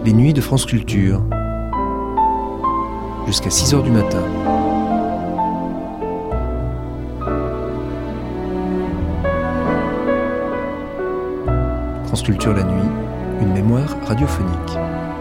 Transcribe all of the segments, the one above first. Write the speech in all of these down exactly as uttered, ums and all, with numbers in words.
Les nuits de France Culture. Jusqu'à six heures du matin. France Culture la nuit, une mémoire radiophonique.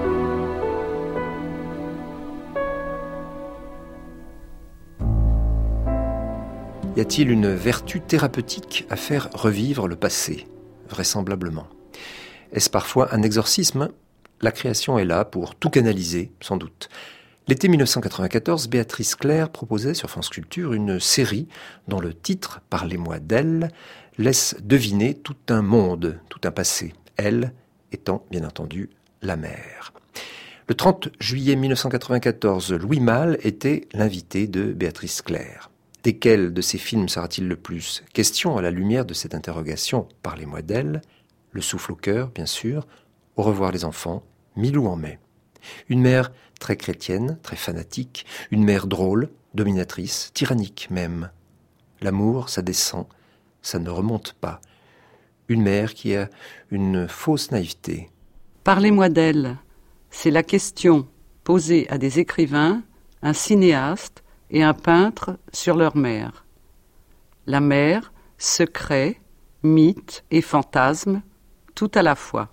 Y a-t-il une vertu thérapeutique à faire revivre le passé ? Vraisemblablement. Est-ce parfois un exorcisme ? La création est là pour tout canaliser, sans doute. L'été mille neuf cent quatre-vingt-quatorze, Béatrice Claire proposait sur France Culture une série dont le titre « Parlez-moi d'elle » laisse deviner tout un monde, tout un passé. Elle étant, bien entendu, la mère. Le trente juillet mille neuf cent quatre-vingt-quatorze, Louis Malle était l'invité de Béatrice Claire. Desquels de ces films sera-t-il le plus question à la lumière de cette interrogation ? Parlez-moi d'elle, Le souffle au cœur, bien sûr, Au revoir les enfants, Milou en mai. Une mère très chrétienne, très fanatique, une mère drôle, dominatrice, tyrannique même. L'amour, ça descend, ça ne remonte pas. Une mère qui a une fausse naïveté. Parlez-moi d'elle, c'est la question posée à des écrivains, un cinéaste et un peintre sur leur mère. La mère, secret, mythe et fantasme, tout à la fois.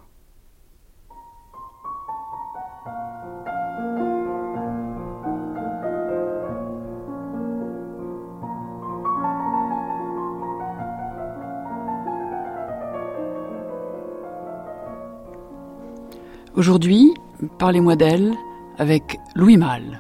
Aujourd'hui, parlez-moi d'elle avec Louis Malle.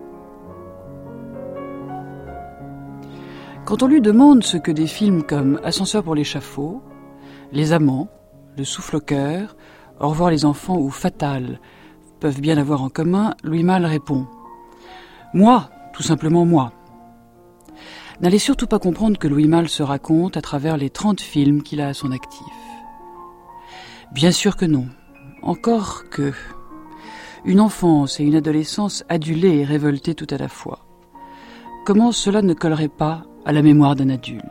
Quand on lui demande ce que des films comme Ascenseur pour l'échafaud, Les Amants, Le souffle au cœur, Au revoir les enfants ou Fatal peuvent bien avoir en commun, Louis Malle répond « Moi, tout simplement moi ». N'allez surtout pas comprendre que Louis Malle se raconte à travers les trente films qu'il a à son actif. Bien sûr que non. Encore que une enfance et une adolescence adulées et révoltées tout à la fois. Comment cela ne collerait pas à la mémoire d'un adulte ?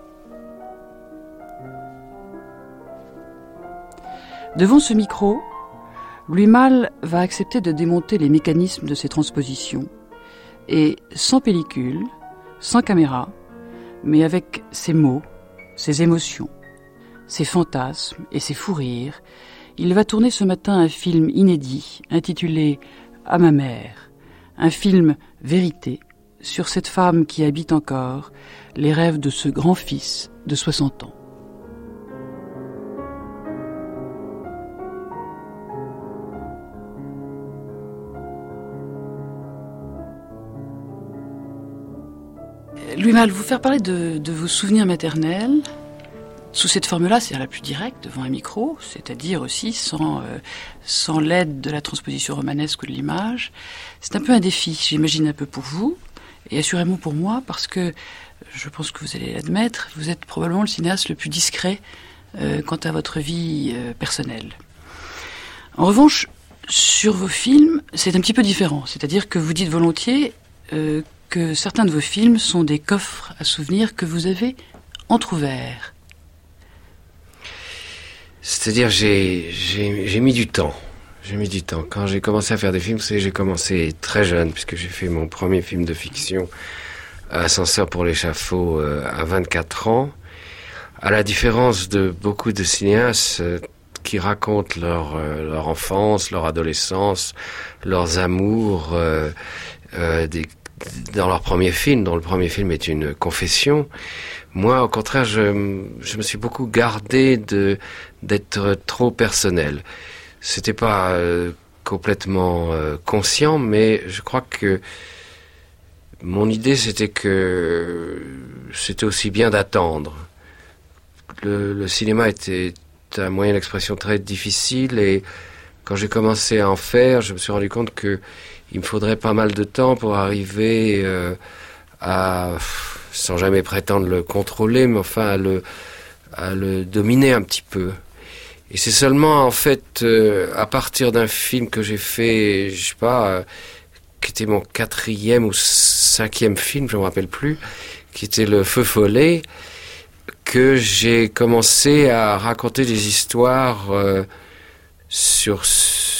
Devant ce micro, Louis Malle va accepter de démonter les mécanismes de ses transpositions et, sans pellicule, sans caméra, mais avec ses mots, ses émotions, ses fantasmes et ses fous rires, il va tourner ce matin un film inédit intitulé « À ma mère », un film vérité sur cette femme qui habite encore les rêves de ce grand-fils de soixante ans. Louis Malle, vous faire parler de, de vos souvenirs maternels sous cette forme-là, c'est la plus directe, devant un micro, c'est-à-dire aussi sans, euh, sans l'aide de la transposition romanesque ou de l'image. C'est un peu un défi, j'imagine un peu pour vous, et assurément pour moi, parce que, je pense que vous allez l'admettre, vous êtes probablement le cinéaste le plus discret euh, quant à votre vie euh, personnelle. En revanche, sur vos films, c'est un petit peu différent, c'est-à-dire que vous dites volontiers euh, que certains de vos films sont des coffres à souvenirs que vous avez entrouverts. C'est-à-dire, j'ai, j'ai, j'ai mis du temps. J'ai mis du temps. Quand j'ai commencé à faire des films, c'est j'ai commencé très jeune, puisque j'ai fait mon premier film de fiction, Ascenseur pour l'échafaud, euh, à vingt-quatre ans. À la différence de beaucoup de cinéastes euh, qui racontent leur, euh, leur enfance, leur adolescence, leurs amours, euh, euh, des, dans leur premier film, dont le premier film est une confession. Moi, au contraire, je, je me suis beaucoup gardé de, d'être trop personnel. C'était pas euh, complètement euh, conscient, mais je crois que mon idée, c'était que c'était aussi bien d'attendre. Le, le cinéma était un moyen d'expression très difficile, et quand j'ai commencé à en faire, je me suis rendu compte que il me faudrait pas mal de temps pour arriver euh, à, sans jamais prétendre le contrôler, mais enfin à le, à le dominer un petit peu. Et c'est seulement en fait euh, à partir d'un film que j'ai fait, je sais pas, euh, qui était mon quatrième ou cinquième film, je me rappelle plus, qui était Le Feu Follet, que j'ai commencé à raconter des histoires euh, sur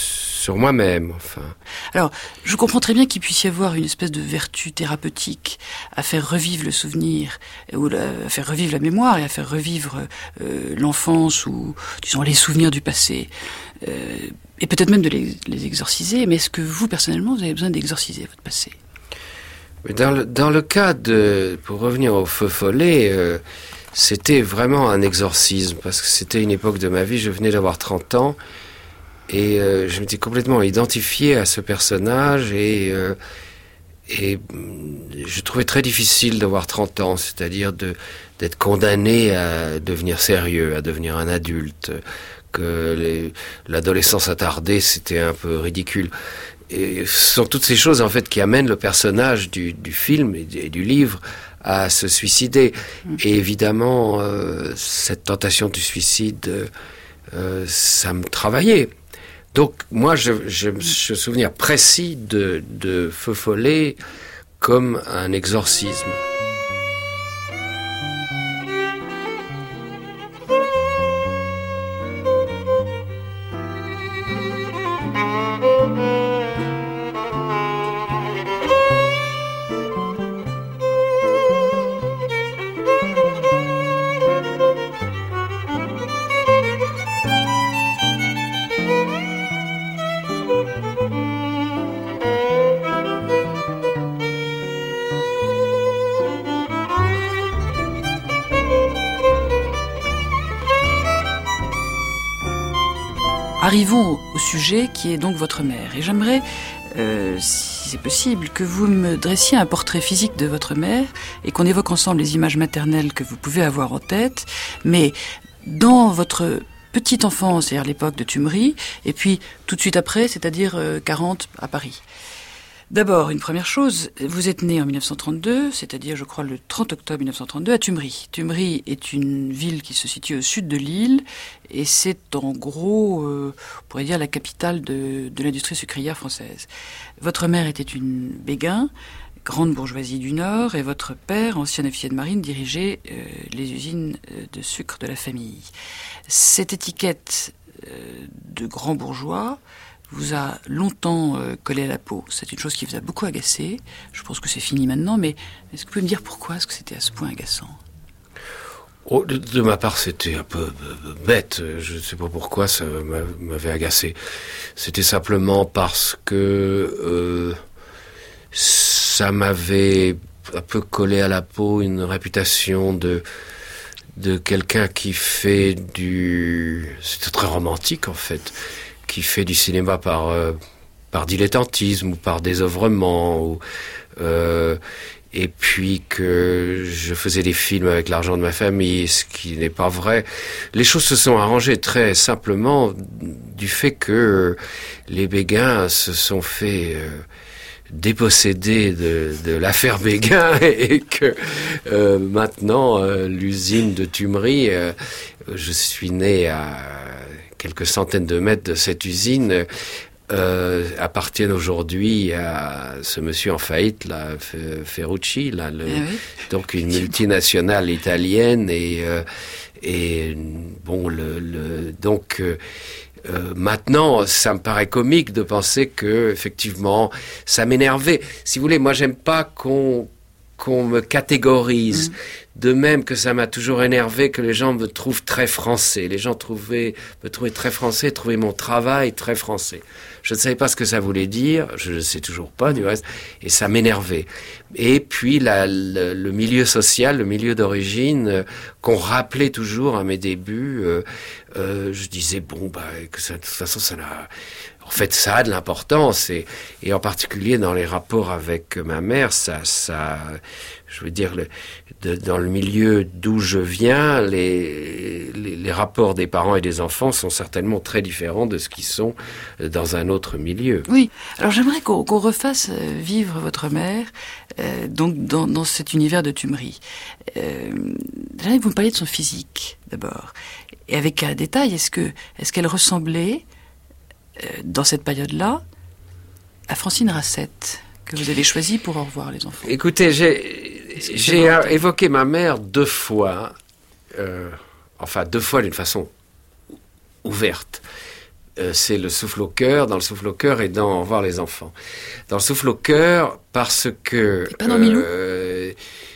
sur moi-même, enfin. Alors, je comprends très bien qu'il puisse y avoir une espèce de vertu thérapeutique à faire revivre le souvenir, ou la, à faire revivre la mémoire et à faire revivre euh, l'enfance ou, disons, les souvenirs du passé. Euh, et peut-être même de les, les exorciser, mais est-ce que vous, personnellement, vous avez besoin d'exorciser votre passé ? Dans le, dans le cas de, pour revenir au Feu Follet, euh, c'était vraiment un exorcisme, parce que c'était une époque de ma vie, je venais d'avoir trente ans, et euh, je m'étais complètement identifié à ce personnage, et, euh, et je trouvais très difficile d'avoir trente ans, c'est-à-dire de, d'être condamné à devenir sérieux, à devenir un adulte, que les, l'adolescence attardée, c'était un peu ridicule. Et ce sont toutes ces choses en fait qui amènent le personnage du, du film et du, et du livre à se suicider. Et évidemment, euh, cette tentation du suicide, euh, ça me travaillait. Donc moi, je, je, je me souviens précis de, de Feu Follet comme un exorcisme. Arrivons au sujet qui est donc votre mère. Et j'aimerais, euh, si c'est possible, que vous me dressiez un portrait physique de votre mère et qu'on évoque ensemble les images maternelles que vous pouvez avoir en tête, mais dans votre petite enfance, c'est-à-dire l'époque de Thumerie, et puis tout de suite après, c'est-à-dire euh, quarante à Paris. D'abord, une première chose, vous êtes né en mille neuf cent trente-deux, c'est-à-dire, je crois, le trente octobre mille neuf cent trente-deux, à Thumerie. Thumerie est une ville qui se situe au sud de l'île, et c'est en gros, euh, on pourrait dire, la capitale de, de l'industrie sucrière française. Votre mère était une Béguin, grande bourgeoisie du Nord, et votre père, ancien officier de marine, dirigeait euh, les usines de sucre de la famille. Cette étiquette euh, de grand bourgeois vous a longtemps euh, collé à la peau. C'est une chose qui vous a beaucoup agacé. Je pense que c'est fini maintenant, mais est-ce que vous pouvez me dire pourquoi est-ce que c'était à ce point agaçant ? Oh, de, de ma part, c'était un peu bête. Je ne sais pas pourquoi ça m'avait agacé. C'était simplement parce que euh, ça m'avait un peu collé à la peau une réputation de de quelqu'un qui fait du... C'était très romantique, en fait. Qui fait du cinéma par euh, par dilettantisme ou par désœuvrement, ou euh, et puis que je faisais des films avec l'argent de ma famille, ce qui n'est pas vrai. Les choses se sont arrangées très simplement du fait que les Béguins se sont fait euh, déposséder de, de l'affaire Béguin et que euh, maintenant euh, l'usine de Thumerie, euh, je suis né à quelques centaines de mètres de cette usine, euh, appartiennent aujourd'hui à ce monsieur en faillite, là, Ferrucci, là, le, ah oui. Donc une multinationale italienne et euh, et bon le, le donc euh, Euh, maintenant, ça me paraît comique de penser que, effectivement, ça m'énervait. Si vous voulez, moi, j'aime pas qu'on qu'on me catégorise. Mmh. De même que ça m'a toujours énervé que les gens me trouvent très français. Les gens trouvaient, me trouvaient très français, trouvaient mon travail très français. Je ne savais pas ce que ça voulait dire, je ne sais toujours pas du reste, et ça m'énervait. Et puis la, le, le milieu social, le milieu d'origine, euh, qu'on rappelait toujours à mes débuts, euh, euh, je disais, bon, bah, que ça, de toute façon, ça n'a... En fait, ça a de l'importance, et, et en particulier dans les rapports avec ma mère, ça, ça, je veux dire, le, de, dans le milieu d'où je viens, les, les, les rapports des parents et des enfants sont certainement très différents de ce qu'ils sont dans un autre milieu. Oui, alors j'aimerais qu'on, qu'on refasse vivre votre mère euh, donc dans, dans cet univers de Thumerie. Euh, j'aimerais que vous me parliez de son physique, d'abord. Et avec un détail, est-ce que, est-ce qu'elle ressemblait dans cette période-là, à Francine Rassette, que vous avez choisie pour Au revoir les enfants. Écoutez, j'ai, j'ai évoqué ma mère deux fois, euh, enfin deux fois d'une façon ouverte. euh, c'est le souffle au cœur, dans le souffle au cœur et dans Au revoir les enfants. Dans le souffle au cœur, parce que... Et pas dans Milou euh,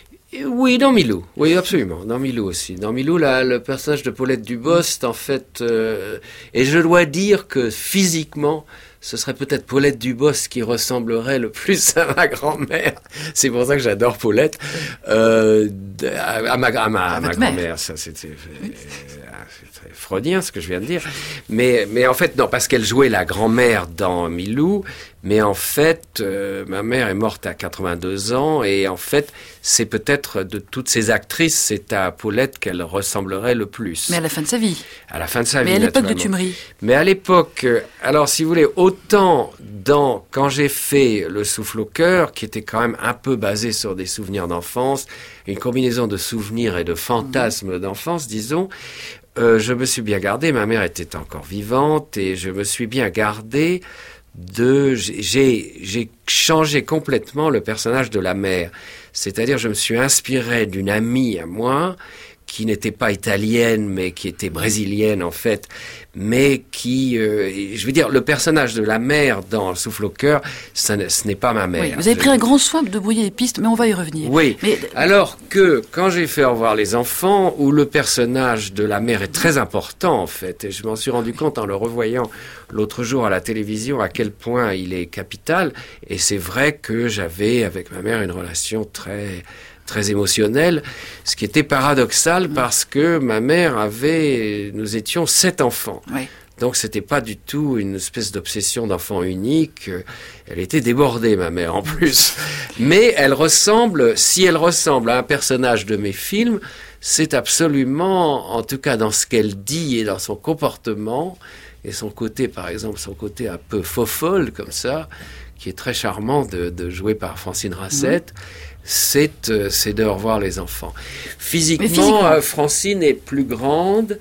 Oui, dans Milou. Oui, absolument. Dans Milou aussi. Dans Milou, là, le personnage de Paulette Dubost, en fait... Euh, et je dois dire que physiquement, ce serait peut-être Paulette Dubost qui ressemblerait le plus à ma grand-mère. C'est pour ça que j'adore Paulette. Euh, à, à ma, à ma, à ma grand-mère. Ça, c'était... Oui. C'est très freudien ce que je viens de dire, mais, mais en fait non, parce qu'elle jouait la grand-mère dans Milou, mais en fait euh, ma mère est morte à quatre-vingt-deux ans et en fait c'est peut-être de toutes ces actrices, c'est à Paulette qu'elle ressemblerait le plus. Mais à la fin de sa vie. À la fin de sa mais vie. Mais à l'époque de Tumerie. Mais à l'époque, euh, alors si vous voulez, autant dans quand j'ai fait Le souffle au cœur, qui était quand même un peu basé sur des souvenirs d'enfance, une combinaison de souvenirs et de fantasmes mmh. d'enfance, disons. Euh, je me suis bien gardé, ma mère était encore vivante et je me suis bien gardé de... J'ai, j'ai changé complètement le personnage de la mère. C'est-à-dire, je me suis inspiré d'une amie à moi qui n'était pas italienne, mais qui était brésilienne en fait, mais qui, euh, je veux dire, le personnage de la mère dans Le souffle au cœur, ça ne, ce n'est pas ma mère. Oui, vous avez pris un grand soin de brouiller les pistes, mais on va y revenir. Oui, mais... alors que quand j'ai fait Au revoir les enfants, où le personnage de la mère est très important en fait, et je m'en suis rendu compte en le revoyant l'autre jour à la télévision à quel point il est capital, et c'est vrai que j'avais avec ma mère une relation très... très émotionnel, ce qui était paradoxal parce que ma mère avait, nous étions sept enfants. Oui. Donc c'était pas du tout une espèce d'obsession d'enfant unique. Elle était débordée, ma mère, en plus. Mais elle ressemble, si elle ressemble à un personnage de mes films, c'est absolument, en tout cas dans ce qu'elle dit et dans son comportement, et son côté, par exemple, son côté un peu faux-folle, comme ça, qui est très charmant de, de jouer par Francine Rassette. Mmh. C'est, euh, c'est de Au revoir les enfants. Physiquement, physiquement. Euh, Francine est plus grande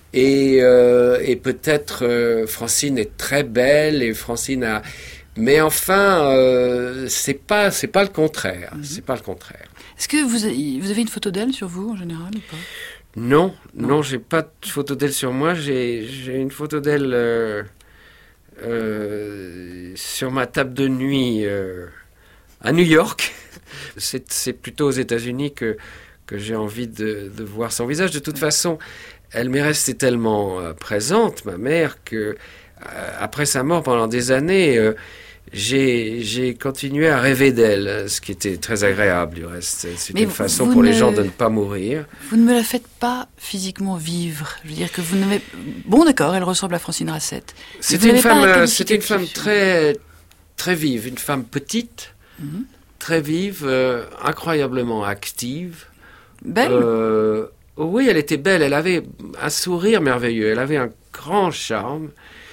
et, euh, et peut-être euh, Francine est très belle et Francine a... Mais enfin, euh, c'est pas, c'est pas le contraire. Mm-hmm. C'est pas le contraire. Est-ce que vous avez, vous avez une photo d'elle sur vous en général ou pas ? Non, non, non, j'ai pas de photo d'elle sur moi. J'ai, j'ai une photo d'elle euh, euh, sur ma table de nuit euh, à New York. C'est, c'est plutôt aux États-Unis que, que j'ai envie de, de voir son visage. De toute façon, elle m'est restée tellement euh, présente, ma mère, que euh, après sa mort, pendant des années, euh, j'ai, j'ai continué à rêver d'elle, ce qui était très agréable du reste. C'est Mais une façon pour ne... les gens de ne pas mourir. Vous ne me la faites pas physiquement vivre. Je veux dire que vous n'avez... Bon, d'accord, elle ressemble à Francine Rassette. C'était une femme, euh, c'était une femme très, très vive, une femme petite. Mm-hmm. Très vive, euh, incroyablement active. Belle euh, Oui, elle était belle. Elle avait un sourire merveilleux. Elle avait un grand charme.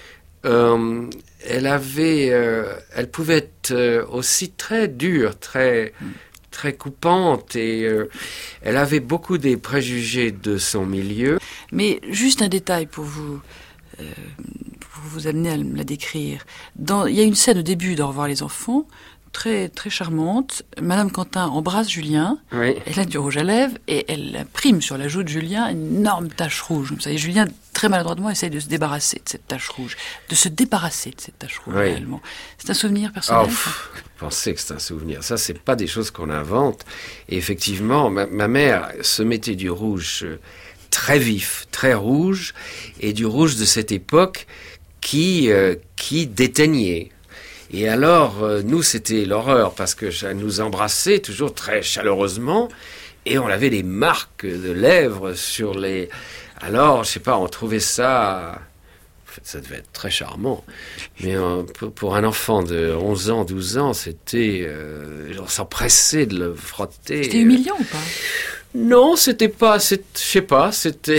Euh, elle avait, euh, elle pouvait être euh, aussi très dure, très, mm. très coupante. Et euh, elle avait beaucoup des préjugés de son milieu. Mais juste un détail pour vous... Euh, pour vous amener à la décrire. Dans, il y a une scène au début d'Au revoir les enfants... très très charmante. Madame Quentin embrasse Julien. Oui. Elle a du rouge à lèvres et elle imprime sur la joue de Julien une énorme tache rouge. Vous savez, Julien, très maladroitement, essaye de se débarrasser de cette tache rouge. De se débarrasser de cette tache rouge, oui. réellement. C'est un souvenir personnel. Oh, pensez que c'est un souvenir. Ça, c'est pas des choses qu'on invente. Et effectivement, ma, ma mère se mettait du rouge très vif, très rouge, et du rouge de cette époque qui, euh, qui déteignait. Et alors, euh, nous, c'était l'horreur, parce que elle nous embrassait toujours très chaleureusement, et on avait des marques de lèvres sur les... Alors, je sais pas, on trouvait ça... En fait, ça devait être très charmant. Mais euh, pour, pour un enfant de onze ans, douze ans, c'était... Euh, on s'empressait de le frotter. C'était humiliant ou pas ? Non, c'était pas... C'est, je sais pas, c'était...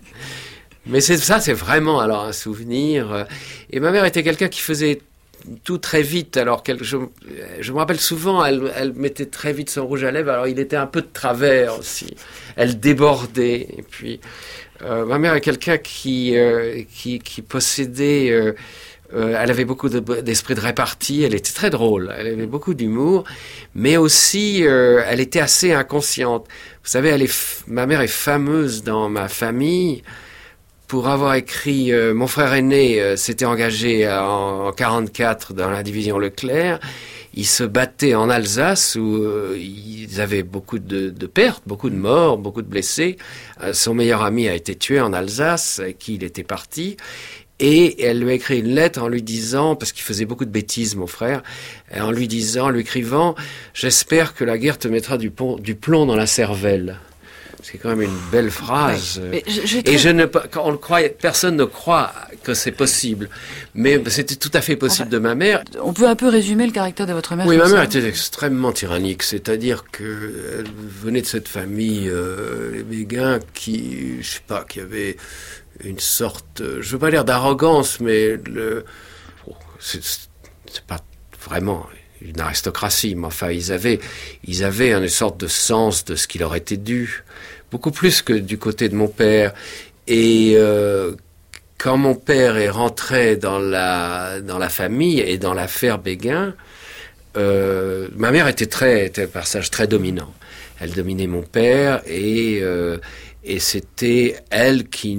Mais c'est, ça, c'est vraiment alors un souvenir. Et ma mère était quelqu'un qui faisait... tout très vite, alors qu'elle, je, je me rappelle souvent, elle, elle mettait très vite son rouge à lèvres, alors il était un peu de travers aussi, elle débordait, et puis euh, ma mère est quelqu'un qui, euh, qui, qui possédait, euh, euh, elle avait beaucoup de, d'esprit de répartie, elle était très drôle, elle avait beaucoup d'humour, mais aussi euh, elle était assez inconsciente. Vous savez, elle est, ma mère est fameuse dans ma famille pour avoir écrit, euh, mon frère aîné euh, s'était engagé en, en quarante-quatre dans la division Leclerc. Ils se battaient en Alsace où euh, ils avaient beaucoup de, de pertes, beaucoup de morts, beaucoup de blessés. Euh, son meilleur ami a été tué en Alsace, avec qui il était parti. Et elle lui a écrit une lettre en lui disant, parce qu'il faisait beaucoup de bêtises, mon frère, en lui disant, en lui écrivant, « J'espère que la guerre te mettra du, pont, du plomb dans la cervelle. » C'est quand même une belle phrase. Ouais, je, je et je ne, quand on le croit, personne ne croit que c'est possible. Mais c'était tout à fait possible enfin, de ma mère. On peut un peu résumer le caractère de votre mère. Oui, ma mère ça. était extrêmement tyrannique. C'est-à-dire que elle venait de cette famille, euh, les Béguin, qui, je sais pas, qui avait une sorte, je veux pas dire d'arrogance, mais le, oh, c'est, c'est pas vraiment une aristocratie, mais enfin, ils avaient, ils avaient une sorte de sens de ce qui leur était dû, beaucoup plus que du côté de mon père. Et euh, quand mon père est rentré dans la dans la famille et dans l'affaire Béguin, euh, ma mère était très, était un personnage très dominant. Elle dominait mon père et euh, et c'était elle qui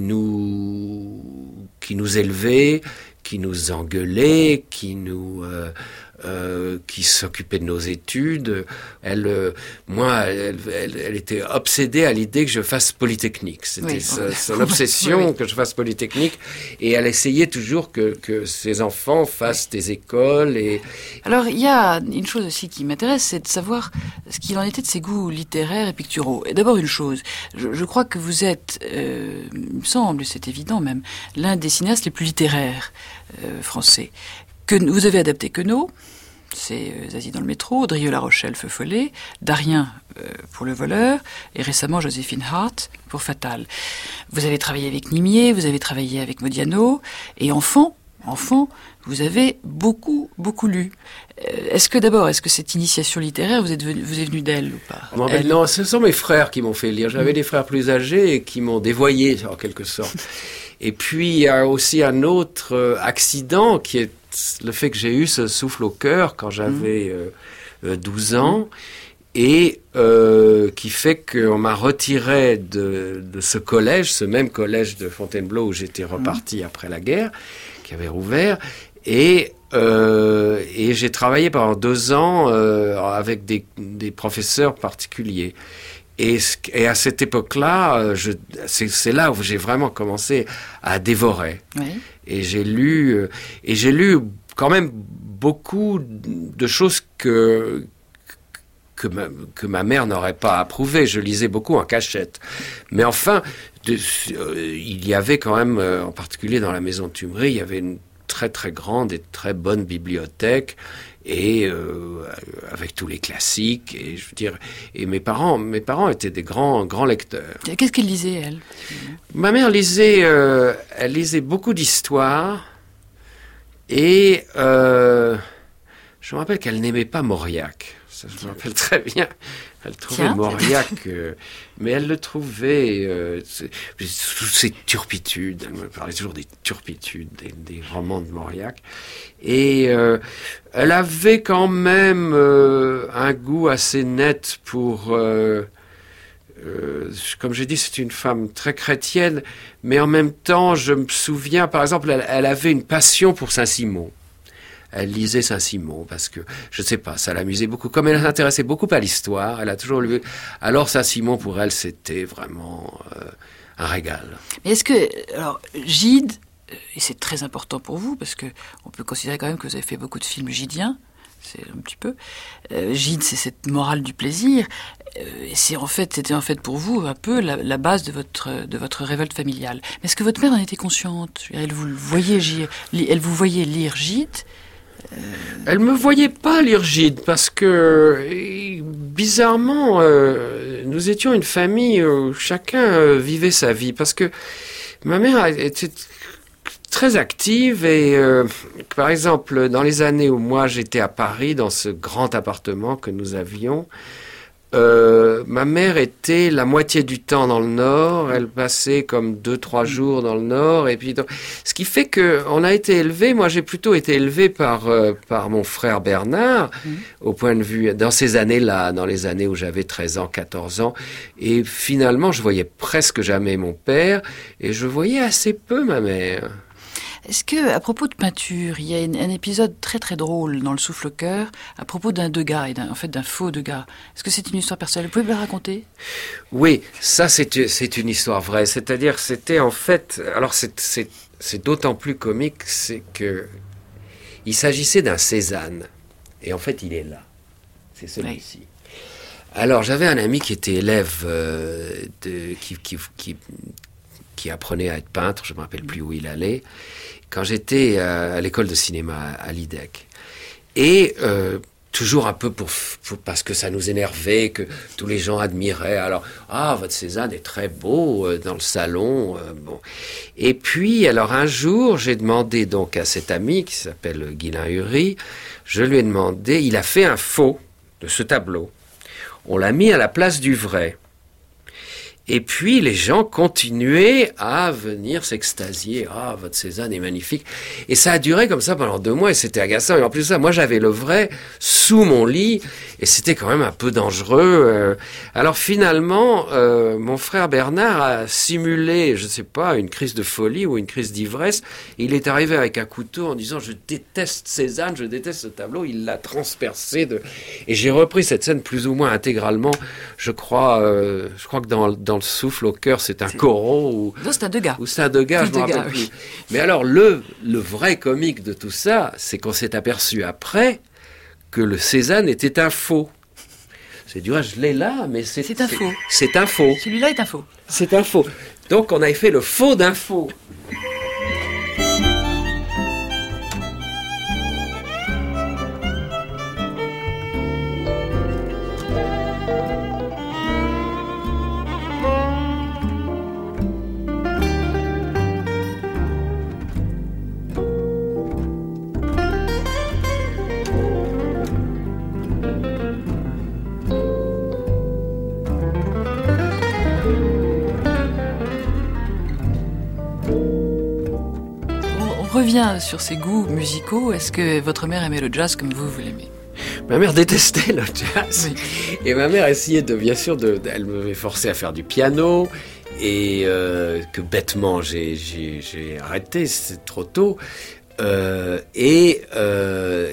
nous qui nous élevait, qui nous engueulait, qui nous euh, Euh, qui s'occupait de nos études. Elle, euh, moi, elle, elle, elle était obsédée à l'idée que je fasse Polytechnique. C'était oui, sa, son obsession oui, oui. que je fasse Polytechnique. Et elle essayait toujours que, que ses enfants fassent oui. des écoles. Et... Alors, il y a une chose aussi qui m'intéresse, c'est de savoir ce qu'il en était de ses goûts littéraires et picturaux. Et d'abord, une chose, je, je crois que vous êtes, euh, il me semble, c'est évident même, l'un des cinéastes les plus littéraires euh, français. Que, vous avez adapté Queneau, c'est euh, Zazie dans le métro, Drieux-La Rochelle, Feu Follet, Darien euh, pour Le Voleur, et récemment Joséphine Hart pour Fatal. Vous avez travaillé avec Nimier, vous avez travaillé avec Modiano, et enfant, enfant, vous avez beaucoup, beaucoup lu. Euh, est-ce que d'abord, est-ce que cette initiation littéraire, vous êtes venu, vous est venue d'elle ou pas? Non, mais non, ce sont mes frères qui m'ont fait lire. J'avais mmh. des frères plus âgés et qui m'ont dévoyé, en quelque sorte. Et puis, il y a aussi un autre euh, accident qui est le fait que j'ai eu ce souffle au cœur quand j'avais euh, douze ans et euh, qui fait qu'on m'a retiré de, de ce collège, ce même collège de Fontainebleau où j'étais reparti après la guerre, qui avait rouvert, et, euh, et j'ai travaillé pendant deux ans euh, avec des, des professeurs particuliers. Et, et à cette époque-là, je, c'est, c'est là où j'ai vraiment commencé à dévorer. Oui. Et j'ai lu, et j'ai lu quand même beaucoup de choses que que ma, que ma mère n'aurait pas approuvées. Je lisais beaucoup en cachette. Mais enfin, de, euh, il y avait quand même, euh, en particulier dans la maison de Tumerie, il y avait une très très grande et très bonne bibliothèque. Et euh, avec tous les classiques, et je veux dire, et mes parents, mes parents étaient des grands, grands lecteurs. Qu'est-ce qu'elle lisait, elle? Ma mère lisait, euh, elle lisait beaucoup d'histoires, et euh, je me rappelle qu'elle n'aimait pas Mauriac. Ça, je me rappelle très bien. Elle trouvait Tiens. Mauriac, euh, mais elle le trouvait, euh, toutes ces turpitudes, elle me parlait toujours des turpitudes, des, des romans de Mauriac, et euh, elle avait quand même euh, un goût assez net pour, euh, euh, comme j'ai dit, c'est une femme très chrétienne, mais en même temps, je me souviens, par exemple, elle, elle avait une passion pour Saint-Simon. Elle lisait Saint-Simon parce que, je ne sais pas, ça l'amusait beaucoup. Comme elle s'intéressait beaucoup à l'histoire, elle a toujours lu. Alors Saint-Simon, pour elle, c'était vraiment euh, un régal. Mais est-ce que, alors, Gide, et c'est très important pour vous, parce que on peut considérer quand même que vous avez fait beaucoup de films gidiens, c'est un petit peu. Euh, Gide, c'est cette morale du plaisir. Euh, et c'est en fait, c'était en fait pour vous un peu la, la base de votre de votre révolte familiale. Mais est-ce que votre mère en était consciente? Elle vous voyait, elle vous voyait lire Gide. Euh... Elle me voyait pas lire Gide parce que bizarrement euh, nous étions une famille où chacun euh, vivait sa vie parce que ma mère était très active et euh, par exemple dans les années où moi j'étais à Paris dans ce grand appartement que nous avions, Euh, ma mère était la moitié du temps dans le Nord. Elle passait comme deux, trois jours dans le Nord. Et puis, donc, ce qui fait que on a été élevé. Moi, j'ai plutôt été élevé par euh, par mon frère Bernard, mmh. au point de vue dans ces années-là, dans les années où j'avais treize ans, quatorze ans. Et finalement, je voyais presque jamais mon père, et je voyais assez peu ma mère. Est-ce que, à propos de peinture, il y a une, un épisode très très drôle dans Le Souffle au cœur à propos d'un Degas, et d'un, en fait d'un faux Degas. Est-ce que c'est une histoire personnelle? Vous pouvez me la raconter? Oui, ça c'est, c'est une histoire vraie. C'est-à-dire, c'était en fait... Alors c'est, c'est, c'est d'autant plus comique, c'est que il s'agissait d'un Cézanne. Et en fait, il est là. C'est celui-ci. Oui. Alors, j'avais un ami qui était élève euh, de... qui, qui, qui, qui apprenait à être peintre, je ne me rappelle plus où il allait, quand j'étais à, à l'école de cinéma à, à l'I D E C. Et euh, toujours un peu pour, pour, parce que ça nous énervait, que tous les gens admiraient. Alors, ah, votre Cézanne est très beau euh, dans le salon. Euh, bon. Et puis, alors un jour, j'ai demandé donc à cet ami qui s'appelle Guylain Hury, je lui ai demandé, il a fait un faux de ce tableau. On l'a mis à la place du vrai. Et puis, les gens continuaient à venir s'extasier. Ah, votre Cézanne est magnifique. Et ça a duré comme ça pendant deux mois et c'était agaçant. Et en plus de ça, moi, j'avais le vrai sous mon lit et c'était quand même un peu dangereux. Alors finalement, euh, mon frère Bernard a simulé, je ne sais pas, une crise de folie ou une crise d'ivresse. Il est arrivé avec un couteau en disant « Je déteste Cézanne, je déteste ce tableau ». Il l'a transpercé. De... Et j'ai repris cette scène plus ou moins intégralement. Je crois, euh, je crois que dans, dans Dans Le Souffle au cœur, c'est un c'est... Corot ou non, c'est un Degas. Ou c'est un Degas, je me rappelle plus. Oui. Mais alors le le vrai comique de tout ça, c'est qu'on s'est aperçu après que le Cézanne était un faux. C'est du reste, je l'ai là, mais c'est c'est un c'est, faux. C'est un faux. Celui-là est un faux. C'est un faux. Donc on a fait le faux d'un faux. Revient sur ses goûts musicaux. Est-ce que votre mère aimait le jazz comme vous, vous l'aimez? Ma mère détestait le jazz. Oui. Et ma mère essayait de, bien sûr, de, elle m'avait forcé à faire du piano et euh, que bêtement j'ai, j'ai, j'ai arrêté, c'était trop tôt. Euh, et euh,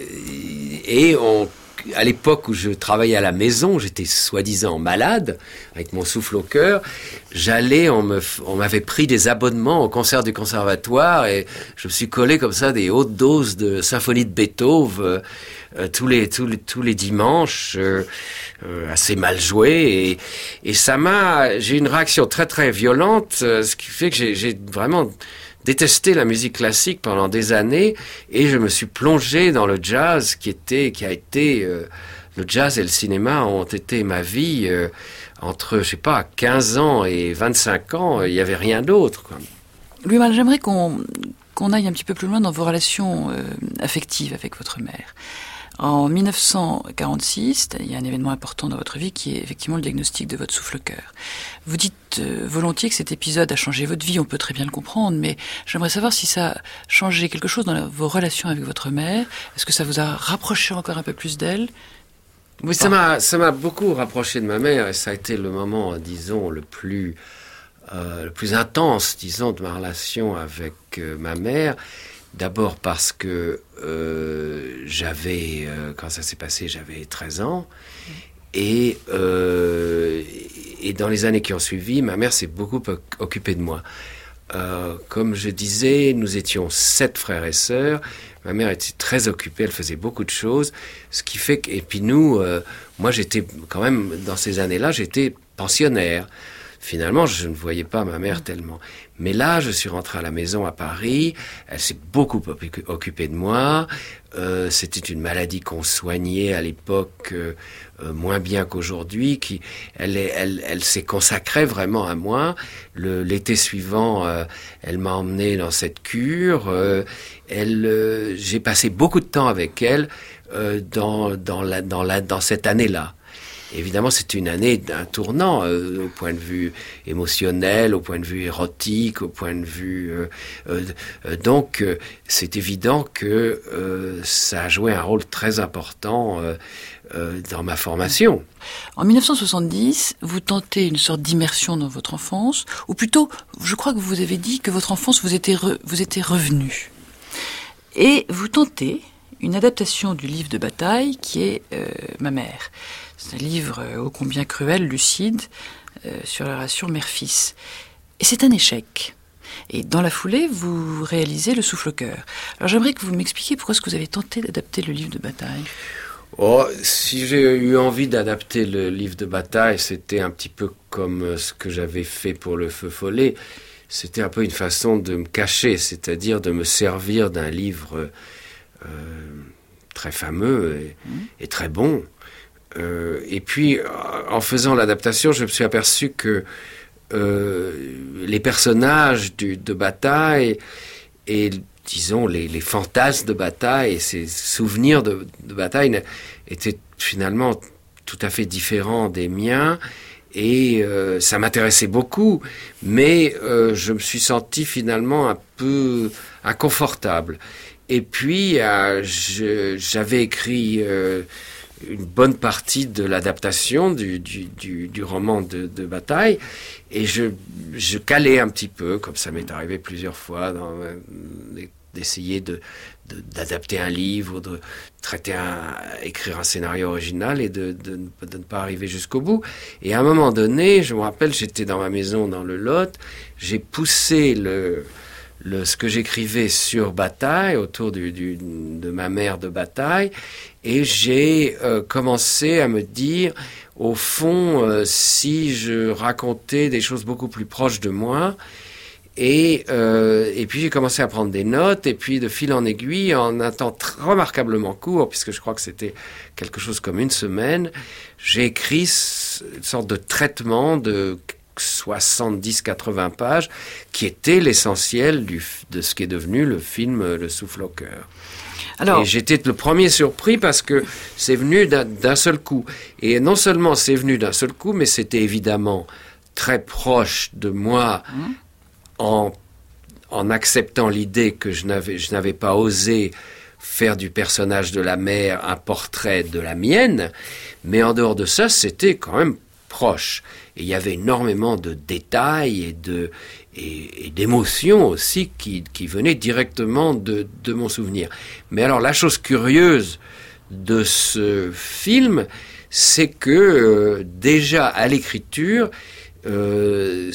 et on à l'époque où je travaillais à la maison, j'étais soi-disant malade, avec mon souffle au cœur, j'allais, on, me, on m'avait pris des abonnements au concert du conservatoire et je me suis collé comme ça des hautes doses de symphonie de Beethoven euh, tous, les, tous, les, tous les dimanches, euh, euh, assez mal joué. Et, et ça m'a... J'ai une réaction très très violente, euh, ce qui fait que j'ai, j'ai vraiment... détesté la musique classique pendant des années et je me suis plongé dans le jazz qui était, qui a été, euh, le jazz et le cinéma ont été ma vie euh, entre, je sais pas, quinze ans et vingt-cinq ans, il y avait rien d'autre, quoi. Louis-Malle, j'aimerais qu'on, qu'on aille un petit peu plus loin dans vos relations euh, affectives avec votre mère. En dix-neuf cent quarante-six, il y a un événement important dans votre vie qui est effectivement le diagnostic de votre souffle-cœur. Vous dites euh, volontiers que cet épisode a changé votre vie, on peut très bien le comprendre, mais j'aimerais savoir si ça a changé quelque chose dans la, vos relations avec votre mère. Est-ce que ça vous a rapproché encore un peu plus d'elle? Oui, ça m'a, ça m'a beaucoup rapproché de ma mère et ça a été le moment, disons, le plus, euh, le plus intense, disons, de ma relation avec euh, ma mère. D'abord parce que euh, j'avais, euh, quand ça s'est passé, j'avais treize ans. Et, euh, et dans les années qui ont suivi, ma mère s'est beaucoup occupée de moi. Euh, comme je disais, nous étions sept frères et sœurs. Ma mère était très occupée, elle faisait beaucoup de choses. Ce qui fait que, et puis nous, euh, moi j'étais quand même, dans ces années-là, j'étais pensionnaire. Finalement, je ne voyais pas ma mère tellement. Mais là, je suis rentré à la maison à Paris. Elle s'est beaucoup occupée de moi. Euh, c'était une maladie qu'on soignait à l'époque euh, euh, moins bien qu'aujourd'hui. Qui, elle, elle, elle s'est consacrée vraiment à moi. Le, l'été suivant, euh, elle m'a emmené dans cette cure. Euh, elle, euh, j'ai passé beaucoup de temps avec elle euh, dans, dans, la, dans, la, dans cette année-là. Évidemment, c'était une année d'un tournant euh, au point de vue émotionnel, au point de vue érotique, au point de vue... Euh, euh, donc, euh, c'est évident que euh, ça a joué un rôle très important euh, euh, dans ma formation. En dix-neuf cent soixante-dix, vous tentez une sorte d'immersion dans votre enfance, ou plutôt, je crois que vous avez dit que votre enfance vous était, re, vous était revenue. Et vous tentez une adaptation du livre de bataille qui est euh, Ma mère. C'est un livre euh, ô combien cruel, lucide, euh, sur la relation mère-fils. Et c'est un échec. Et dans la foulée, vous réalisez Le Souffle au cœur. Alors j'aimerais que vous m'expliquiez pourquoi est-ce que vous avez tenté d'adapter le livre de bataille. Oh, si j'ai eu envie d'adapter le livre de bataille, c'était un petit peu comme ce que j'avais fait pour Le Feu follet. C'était un peu une façon de me cacher, c'est-à-dire de me servir d'un livre euh, très fameux et, mmh. et très bon. Euh, et puis, en faisant l'adaptation, je me suis aperçu que euh, les personnages du, de bataille et, disons, les, les fantasmes de bataille et ces souvenirs de, de bataille étaient finalement tout à fait différents des miens. Et euh, ça m'intéressait beaucoup, mais euh, je me suis senti finalement un peu inconfortable. Et puis, euh, je, j'avais écrit euh, une bonne partie de l'adaptation du, du, du, du roman de, de bataille, et je, je calais un petit peu, comme ça m'est arrivé plusieurs fois, dans, euh, d'essayer de, de, d'adapter un livre, de traiter un, écrire un scénario original et de, de, de ne pas arriver jusqu'au bout. Et à un moment donné, je me rappelle, j'étais dans ma maison dans le Lot, j'ai poussé le, le, ce que j'écrivais sur bataille, autour du, du, de ma mère de bataille, et j'ai euh, commencé à me dire, au fond, euh, si je racontais des choses beaucoup plus proches de moi. Et, euh, et puis j'ai commencé à prendre des notes, et puis de fil en aiguille, en un temps très remarquablement court, puisque je crois que c'était quelque chose comme une semaine, j'ai écrit une sorte de traitement de soixante-dix à quatre-vingts pages, qui était l'essentiel du, de ce qui est devenu le film Le Souffle au cœur. Alors, et j'étais le premier surpris parce que c'est venu d'un, d'un seul coup. Et non seulement c'est venu d'un seul coup, mais c'était évidemment très proche de moi, mmh. En, en acceptant l'idée que je n'avais, je n'avais pas osé faire du personnage de la mère un portrait de la mienne, mais en dehors de ça, c'était quand même proche. Et il y avait énormément de détails et, de, et, et d'émotions aussi qui, qui venaient directement de, de mon souvenir. Mais alors, la chose curieuse de ce film, c'est que euh, déjà à l'écriture, Euh,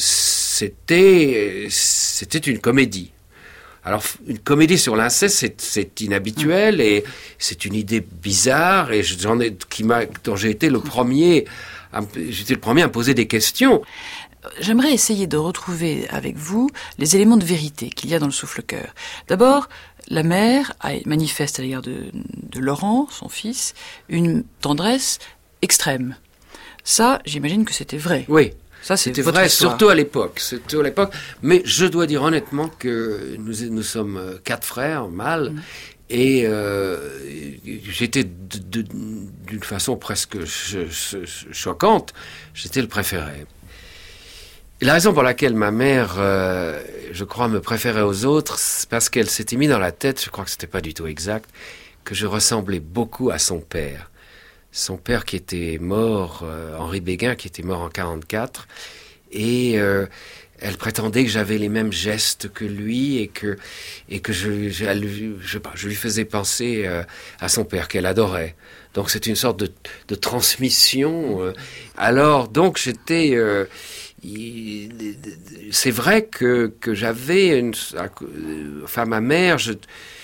c'était c'était une comédie. Alors une comédie sur l'inceste, c'est, c'est inhabituel et c'est une idée bizarre et j'en ai qui m'a dont j'ai été le premier à, j'étais le premier à me poser des questions. J'aimerais essayer de retrouver avec vous les éléments de vérité qu'il y a dans Le Souffle au cœur. D'abord, la mère manifeste à l'égard de, de Laurent, son fils, une tendresse extrême. Ça, j'imagine que c'était vrai. Oui. Ça, c'est C'était vrai, histoire. surtout à l'époque. Surtout à l'époque. Mais je dois dire honnêtement que nous, nous sommes quatre frères, mâles, mmh. et euh, j'étais de, de, d'une façon presque ch- ch- choquante, j'étais le préféré. Et la raison pour laquelle ma mère, euh, je crois, me préférait aux autres, c'est parce qu'elle s'était mis dans la tête, je crois que c'était pas du tout exact, que je ressemblais beaucoup à son père. Son père qui était mort, euh, Henri Béguin, qui était mort en quarante-quatre, et euh, elle prétendait que j'avais les mêmes gestes que lui et que et que je je, je, je lui faisais penser euh, à son père qu'elle adorait. Donc c'est une sorte de, de transmission. Euh. Alors donc j'étais, euh, il, c'est vrai que que j'avais une, enfin ma mère, je,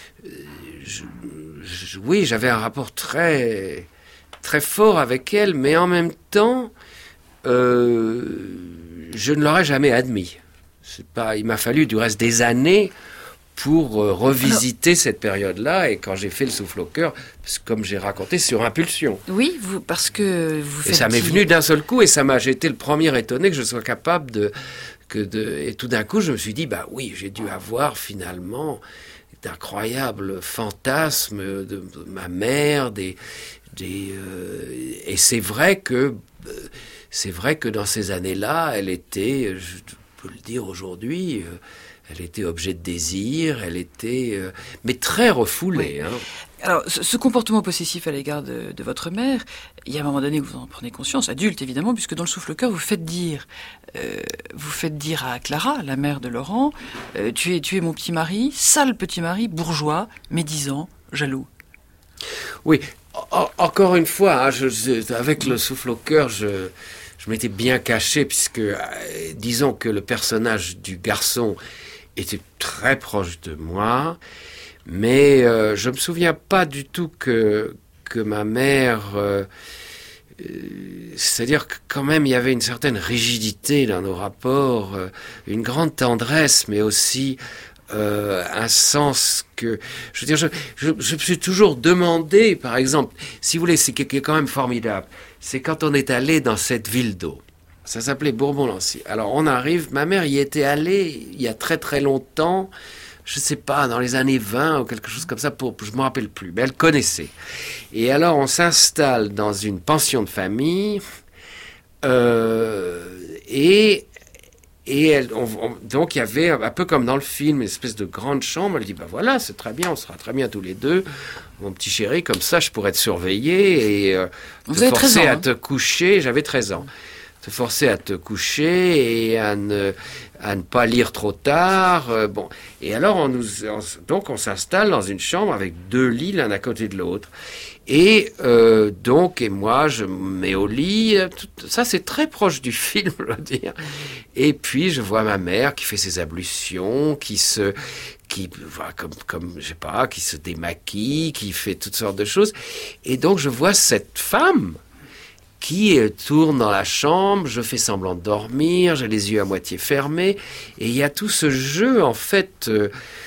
je, je oui j'avais un rapport très très fort avec elle, mais en même temps, euh, je ne l'aurais jamais admis. C'est pas, il m'a fallu du reste des années pour euh, revisiter Alors, cette période-là, et quand j'ai fait Le Souffle au cœur, comme j'ai raconté, sur impulsion. Oui, vous, parce que vous faites... Et ça m'est venu d'un seul coup, et ça m'a, j'ai été le premier étonné que je sois capable de... Que de et tout d'un coup, je me suis dit, bah oui, j'ai dû avoir finalement d'incroyables fantasmes de, de ma mère, des... des, euh, et c'est vrai que euh, c'est vrai que dans ces années-là, elle était, je peux le dire aujourd'hui, euh, elle était objet de désir, elle était, euh, mais très refoulée. Oui. Hein. Alors, ce, ce comportement possessif à l'égard de, de votre mère, il y a un moment donné où vous en prenez conscience, adulte évidemment, puisque dans le Souffle-Cœur, vous faites dire, euh, vous faites dire à Clara, la mère de Laurent, euh, tu es, tu es mon petit mari, sale petit mari, bourgeois, médisant, jaloux. Oui, en, encore une fois, hein, je, je, avec le Souffle au cœur, je, je m'étais bien caché, puisque euh, disons que le personnage du garçon était très proche de moi, mais euh, je me souviens pas du tout que, que ma mère... Euh, euh, c'est-à-dire que quand même il y avait une certaine rigidité dans nos rapports, euh, une grande tendresse, mais aussi euh, un sens que... Je veux dire, je, je, je me suis toujours demandé, par exemple, si vous voulez, c'est qui est quand même formidable, c'est quand on est allé dans cette ville d'eau. Ça s'appelait Bourbon-Lancy. Alors on arrive, ma mère y était allée il y a très très longtemps, je sais pas, dans les années vingt ou quelque chose comme ça, pour, je me rappelle plus, mais elle connaissait. Et alors on s'installe dans une pension de famille, euh, et, et elle, on, on, donc il y avait, un peu comme dans le film, une espèce de grande chambre. Elle dit, ben voilà, c'est très bien, on sera très bien tous les deux, mon petit chéri, comme ça je pourrais te surveiller et euh, te Vous avez forcer treize ans, à hein. te coucher. J'avais treize ans. Te forcer à te coucher et à ne, à ne pas lire trop tard. Euh, bon. Et alors, on nous, on, donc, on s'installe dans une chambre avec deux lits l'un à côté de l'autre. Et euh, donc, et moi, je me mets au lit. Tout, ça, c'est très proche du film, je dois dire. Et puis, je vois ma mère qui fait ses ablutions, qui se... qui, voilà, comme, comme, je sais pas, qui se démaquille, qui fait toutes sortes de choses. Et donc, je vois cette femme qui tourne dans la chambre, je fais semblant de dormir, j'ai les yeux à moitié fermés, et il y a tout ce jeu, en fait, euh,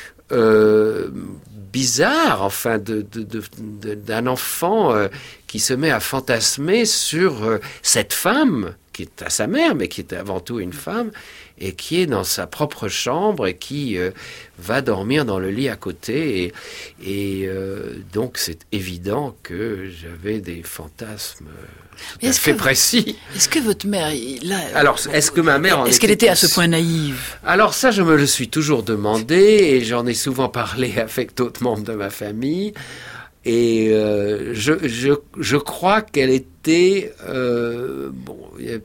euh, bizarre, enfin, de, de, de, de, d'un enfant euh, qui se met à fantasmer sur euh, cette femme, qui est à sa mère, mais qui est avant tout une femme, et qui est dans sa propre chambre et qui euh, va dormir dans le lit à côté. Et, et euh, donc, c'est évident que j'avais des fantasmes tout à fait précis. Est-ce que votre mère... Là, Alors, est-ce que ma mère... En est-ce qu'elle était à ce point naïve? Alors ça, je me le suis toujours demandé, et j'en ai souvent parlé avec d'autres membres de ma famille. Et euh, je, je, je crois qu'elle était... Euh, bon...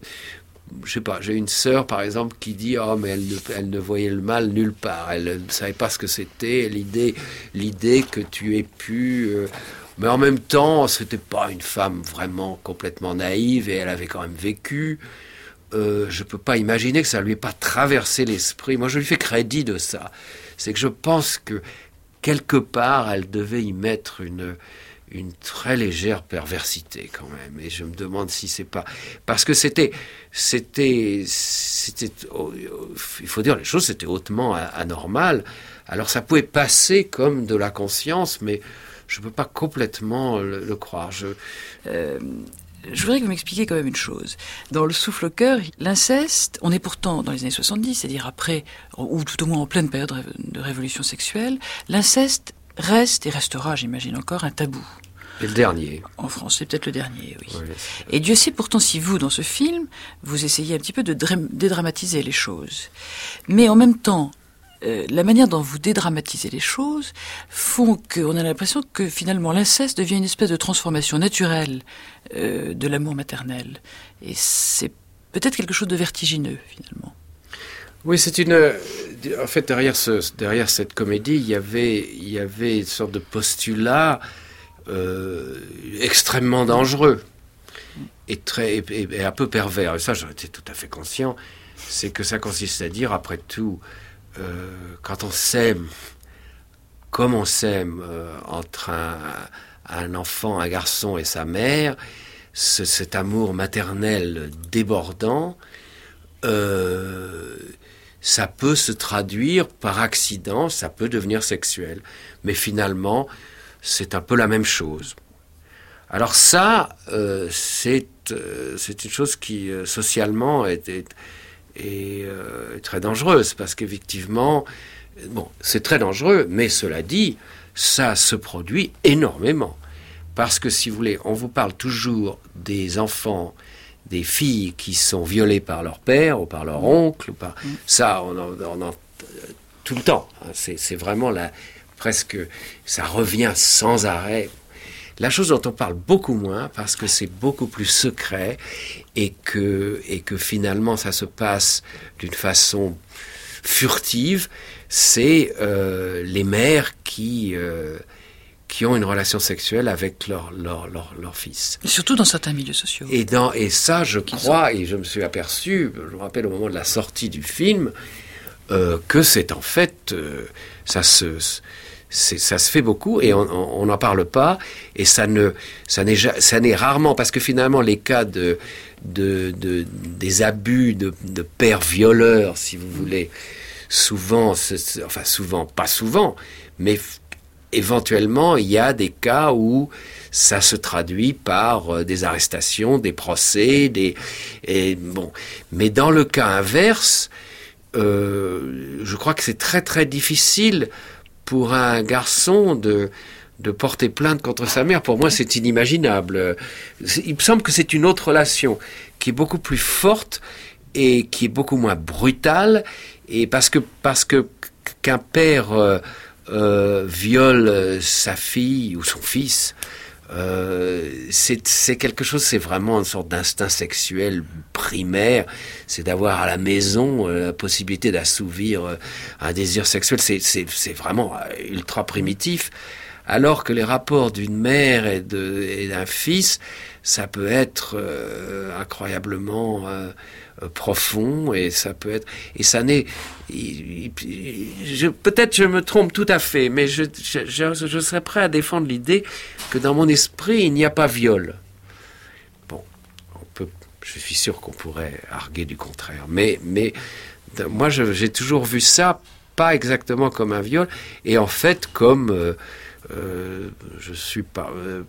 Je sais pas, j'ai une sœur, par exemple, qui dit « Oh, mais elle ne, elle ne voyait le mal nulle part. Elle ne savait pas ce que c'était, l'idée, l'idée que tu aies pu... Euh, » Mais en même temps, c'était pas une femme vraiment complètement naïve, et elle avait quand même vécu. Euh, je peux pas imaginer que ça lui ait pas traversé l'esprit. Moi, je lui fais crédit de ça. C'est que je pense que, quelque part, elle devait y mettre une... une très légère perversité quand même, et je me demande si c'est pas parce que c'était c'était c'était oh, il faut dire les choses, c'était hautement anormal. Alors ça pouvait passer comme de la conscience, mais je peux pas complètement le, le croire. Je euh... Je voudrais que vous m'expliquiez quand même une chose. Dans le Souffle au cœur, l'inceste, on est pourtant dans les années soixante-dix, c'est-à-dire après, ou tout au moins en pleine période de révolution sexuelle, l'inceste reste et restera, j'imagine encore, un tabou. Et le dernier. En France, c'est peut-être le dernier, oui. oui et Dieu sait pourtant si vous, dans ce film, vous essayez un petit peu de dédramatiser les choses. Mais en même temps, euh, la manière dont vous dédramatisez les choses font qu'on a l'impression que finalement l'inceste devient une espèce de transformation naturelle euh, de l'amour maternel. Et c'est peut-être quelque chose de vertigineux, finalement. Oui, c'est une... En fait, derrière, ce, derrière cette comédie, il y avait, il y avait une sorte de postulat euh, extrêmement dangereux et, très, et, et un peu pervers. Et ça, j'en étais tout à fait conscient. C'est que ça consiste à dire, après tout, euh, quand on s'aime, comme on s'aime euh, entre un, un enfant, un garçon et sa mère, ce, cet amour maternel débordant, euh, ça peut se traduire par accident, ça peut devenir sexuel. Mais finalement, c'est un peu la même chose. Alors ça, euh, c'est, euh, c'est une chose qui, euh, socialement, est, est, est euh, très dangereuse, parce qu'effectivement, bon, c'est très dangereux, mais cela dit, ça se produit énormément. Parce que, si vous voulez, on vous parle toujours des enfants, des filles qui sont violées par leur père ou par leur oncle. Ou par... Mmh. Ça, on en, on en tout le temps. C'est, c'est vraiment la, presque... Ça revient sans arrêt. La chose dont on parle beaucoup moins, parce que c'est beaucoup plus secret et que, et que finalement ça se passe d'une façon furtive, c'est euh, les mères qui, euh, qui ont une relation sexuelle avec leur, leur, leur, leur fils. Et surtout dans certains milieux sociaux. Et, dans, et ça, je crois, et je me suis aperçu, je me rappelle au moment de la sortie du film, euh, que c'est en fait, euh, ça se... C'est, ça se fait beaucoup et on n'en parle pas et ça ne ça n'est ça n'est rarement parce que finalement les cas de de, de des abus de, de pères violeurs, si vous voulez, souvent c'est, enfin souvent pas souvent mais f- éventuellement il y a des cas où ça se traduit par euh, des arrestations, des procès, des et bon, mais dans le cas inverse, euh, je crois que c'est très très difficile pour un garçon de, de porter plainte contre sa mère. Pour moi, c'est inimaginable. Il me semble que c'est une autre relation qui est beaucoup plus forte et qui est beaucoup moins brutale. Et parce que, parce que qu'un père euh, euh, viole sa fille ou son fils, Euh, c'est, c'est quelque chose, c'est vraiment une sorte d'instinct sexuel primaire, c'est d'avoir à la maison euh, la possibilité d'assouvir euh, un désir sexuel, c'est, c'est, c'est vraiment ultra primitif, alors que les rapports d'une mère et, de, et d'un fils, ça peut être euh, incroyablement euh, profond et ça peut être et ça n'est il, il, je, peut-être je me trompe tout à fait mais je, je, je, je serais prêt à défendre l'idée que dans mon esprit il n'y a pas viol. Bon, on peut, je suis sûr qu'on pourrait arguer du contraire mais, mais moi je, j'ai toujours vu ça pas exactement comme un viol et en fait comme euh, euh, je suis pas euh,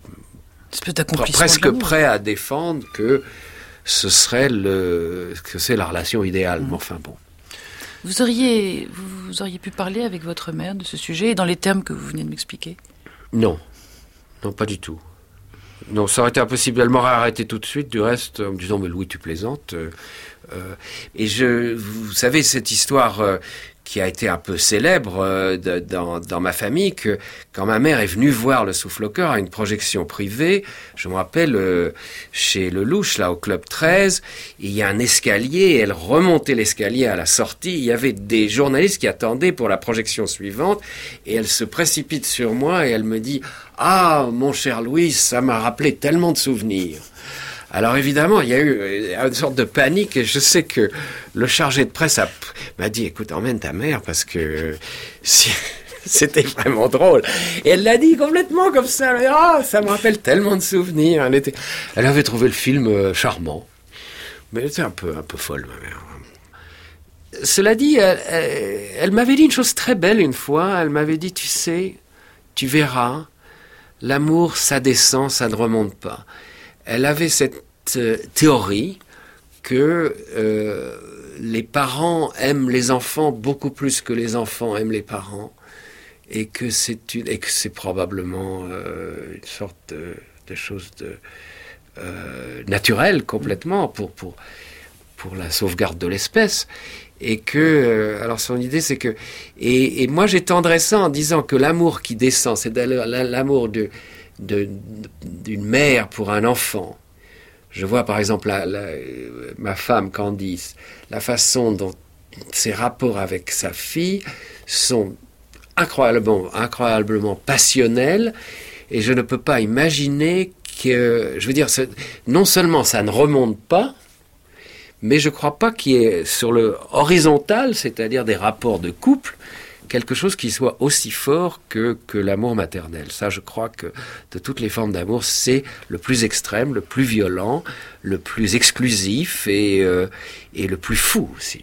presque prêt à défendre que ce serait le, que c'est la relation idéale. Mmh. Mais enfin bon. Vous auriez, vous auriez pu parler avec votre mère de ce sujet dans les termes que vous venez de m'expliquer ? Non, non pas du tout. Non, ça aurait été impossible. Elle m'aurait arrêté tout de suite. Du reste, en me disant mais Louis, tu plaisantes. Euh, euh, et je, vous savez cette histoire. Euh, qui a été un peu célèbre euh, de, dans, dans ma famille, que quand ma mère est venue voir le Souffle-au-Cœur à une projection privée, je me rappelle, euh, chez Lelouch, là, au Club treize, il y a un escalier, et elle remontait l'escalier à la sortie, il y avait des journalistes qui attendaient pour la projection suivante, et elle se précipite sur moi, et elle me dit « Ah, mon cher Louis, ça m'a rappelé tellement de souvenirs !» Alors évidemment, il y a eu une sorte de panique et je sais que le chargé de presse a, m'a dit « Écoute, emmène ta mère parce que si, c'était vraiment drôle. » Et elle l'a dit complètement comme ça. Elle a dit, oh, ça me rappelle tellement de souvenirs. Elle, était, elle avait trouvé le film euh, charmant. Mais elle était un peu, un peu folle, ma mère. Cela dit, elle, elle, elle m'avait dit une chose très belle une fois. Elle m'avait dit « Tu sais, tu verras, l'amour, ça descend, ça ne remonte pas. » Elle avait cette euh, théorie que euh, les parents aiment les enfants beaucoup plus que les enfants aiment les parents et que c'est, une, et que c'est probablement euh, une sorte de, de chose de, euh, naturelle complètement pour, pour, pour la sauvegarde de l'espèce. Et que, euh, alors son idée c'est que, et, et moi j'étendrais ça en disant que l'amour qui descend, c'est l'amour de De, d'une mère pour un enfant. Je vois par exemple la, la, ma femme Candice, la façon dont ses rapports avec sa fille sont incroyablement, incroyablement passionnels et je ne peux pas imaginer que, je veux dire, non seulement ça ne remonte pas, mais je ne crois pas qu'il y ait sur le horizontal, c'est-à-dire des rapports de couple, quelque chose qui soit aussi fort que, que l'amour maternel. Ça, je crois que de toutes les formes d'amour, c'est le plus extrême, le plus violent, le plus exclusif et, euh, et le plus fou aussi.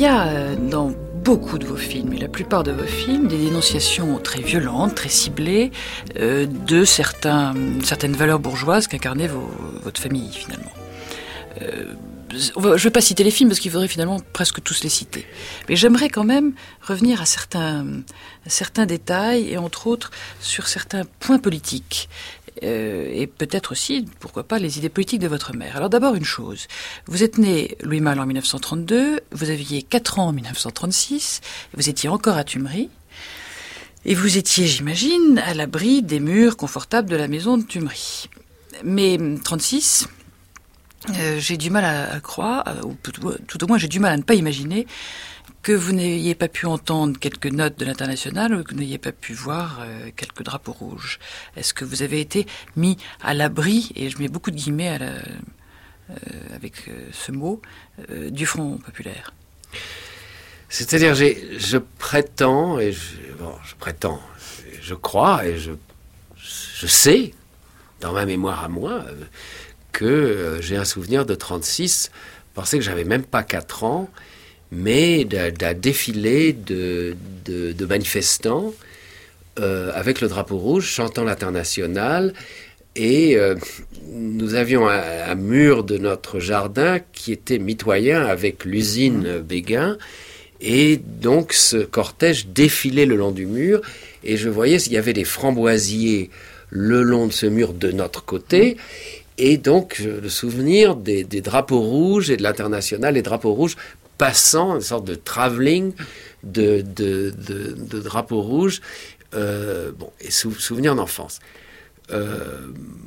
a euh, dans beaucoup de vos films, et la plupart de vos films, des dénonciations très violentes, très ciblées, euh, de certains, certaines valeurs bourgeoises qu'incarnait vos, votre famille, finalement. Euh, je ne vais pas citer les films, parce qu'il faudrait finalement presque tous les citer. Mais j'aimerais quand même revenir à certains, certains détails, et entre autres, sur certains points politiques. Euh, et peut-être aussi, pourquoi pas, les idées politiques de votre mère. Alors d'abord une chose, vous êtes né, Louis Malle, en dix-neuf cent trente-deux, vous aviez quatre ans en dix-neuf cent trente-six, vous étiez encore à Thumerie, et vous étiez, j'imagine, à l'abri des murs confortables de la maison de Thumerie. Mais trente-six, euh, j'ai du mal à, à croire, ou tout, tout au moins j'ai du mal à ne pas imaginer que vous n'ayez pas pu entendre quelques notes de l'Internationale ou que vous n'ayez pas pu voir euh, quelques drapeaux rouges. Est-ce que vous avez été mis à l'abri, et je mets beaucoup de guillemets à la, euh, avec euh, ce mot, euh, du Front populaire? C'est-à-dire, j'ai, je prétends, et je, bon, je prétends, je crois, et je, je sais, dans ma mémoire à moi, euh, que euh, j'ai un souvenir de trente-six, je pensais que j'avais même pas quatre ans, mais d'un, d'un défilé de, de, de manifestants euh, avec le drapeau rouge, chantant l'Internationale, et euh, nous avions un, un mur de notre jardin qui était mitoyen avec l'usine Béguin, et donc ce cortège défilait le long du mur, et je voyais qu'il y avait des framboisiers le long de ce mur de notre côté, et donc le souvenir des, des drapeaux rouges et de l'Internationale, les drapeaux rouges passant, une sorte de travelling de, de, de, de drapeaux rouges, euh, bon, et sou, souvenir d'enfance. Euh,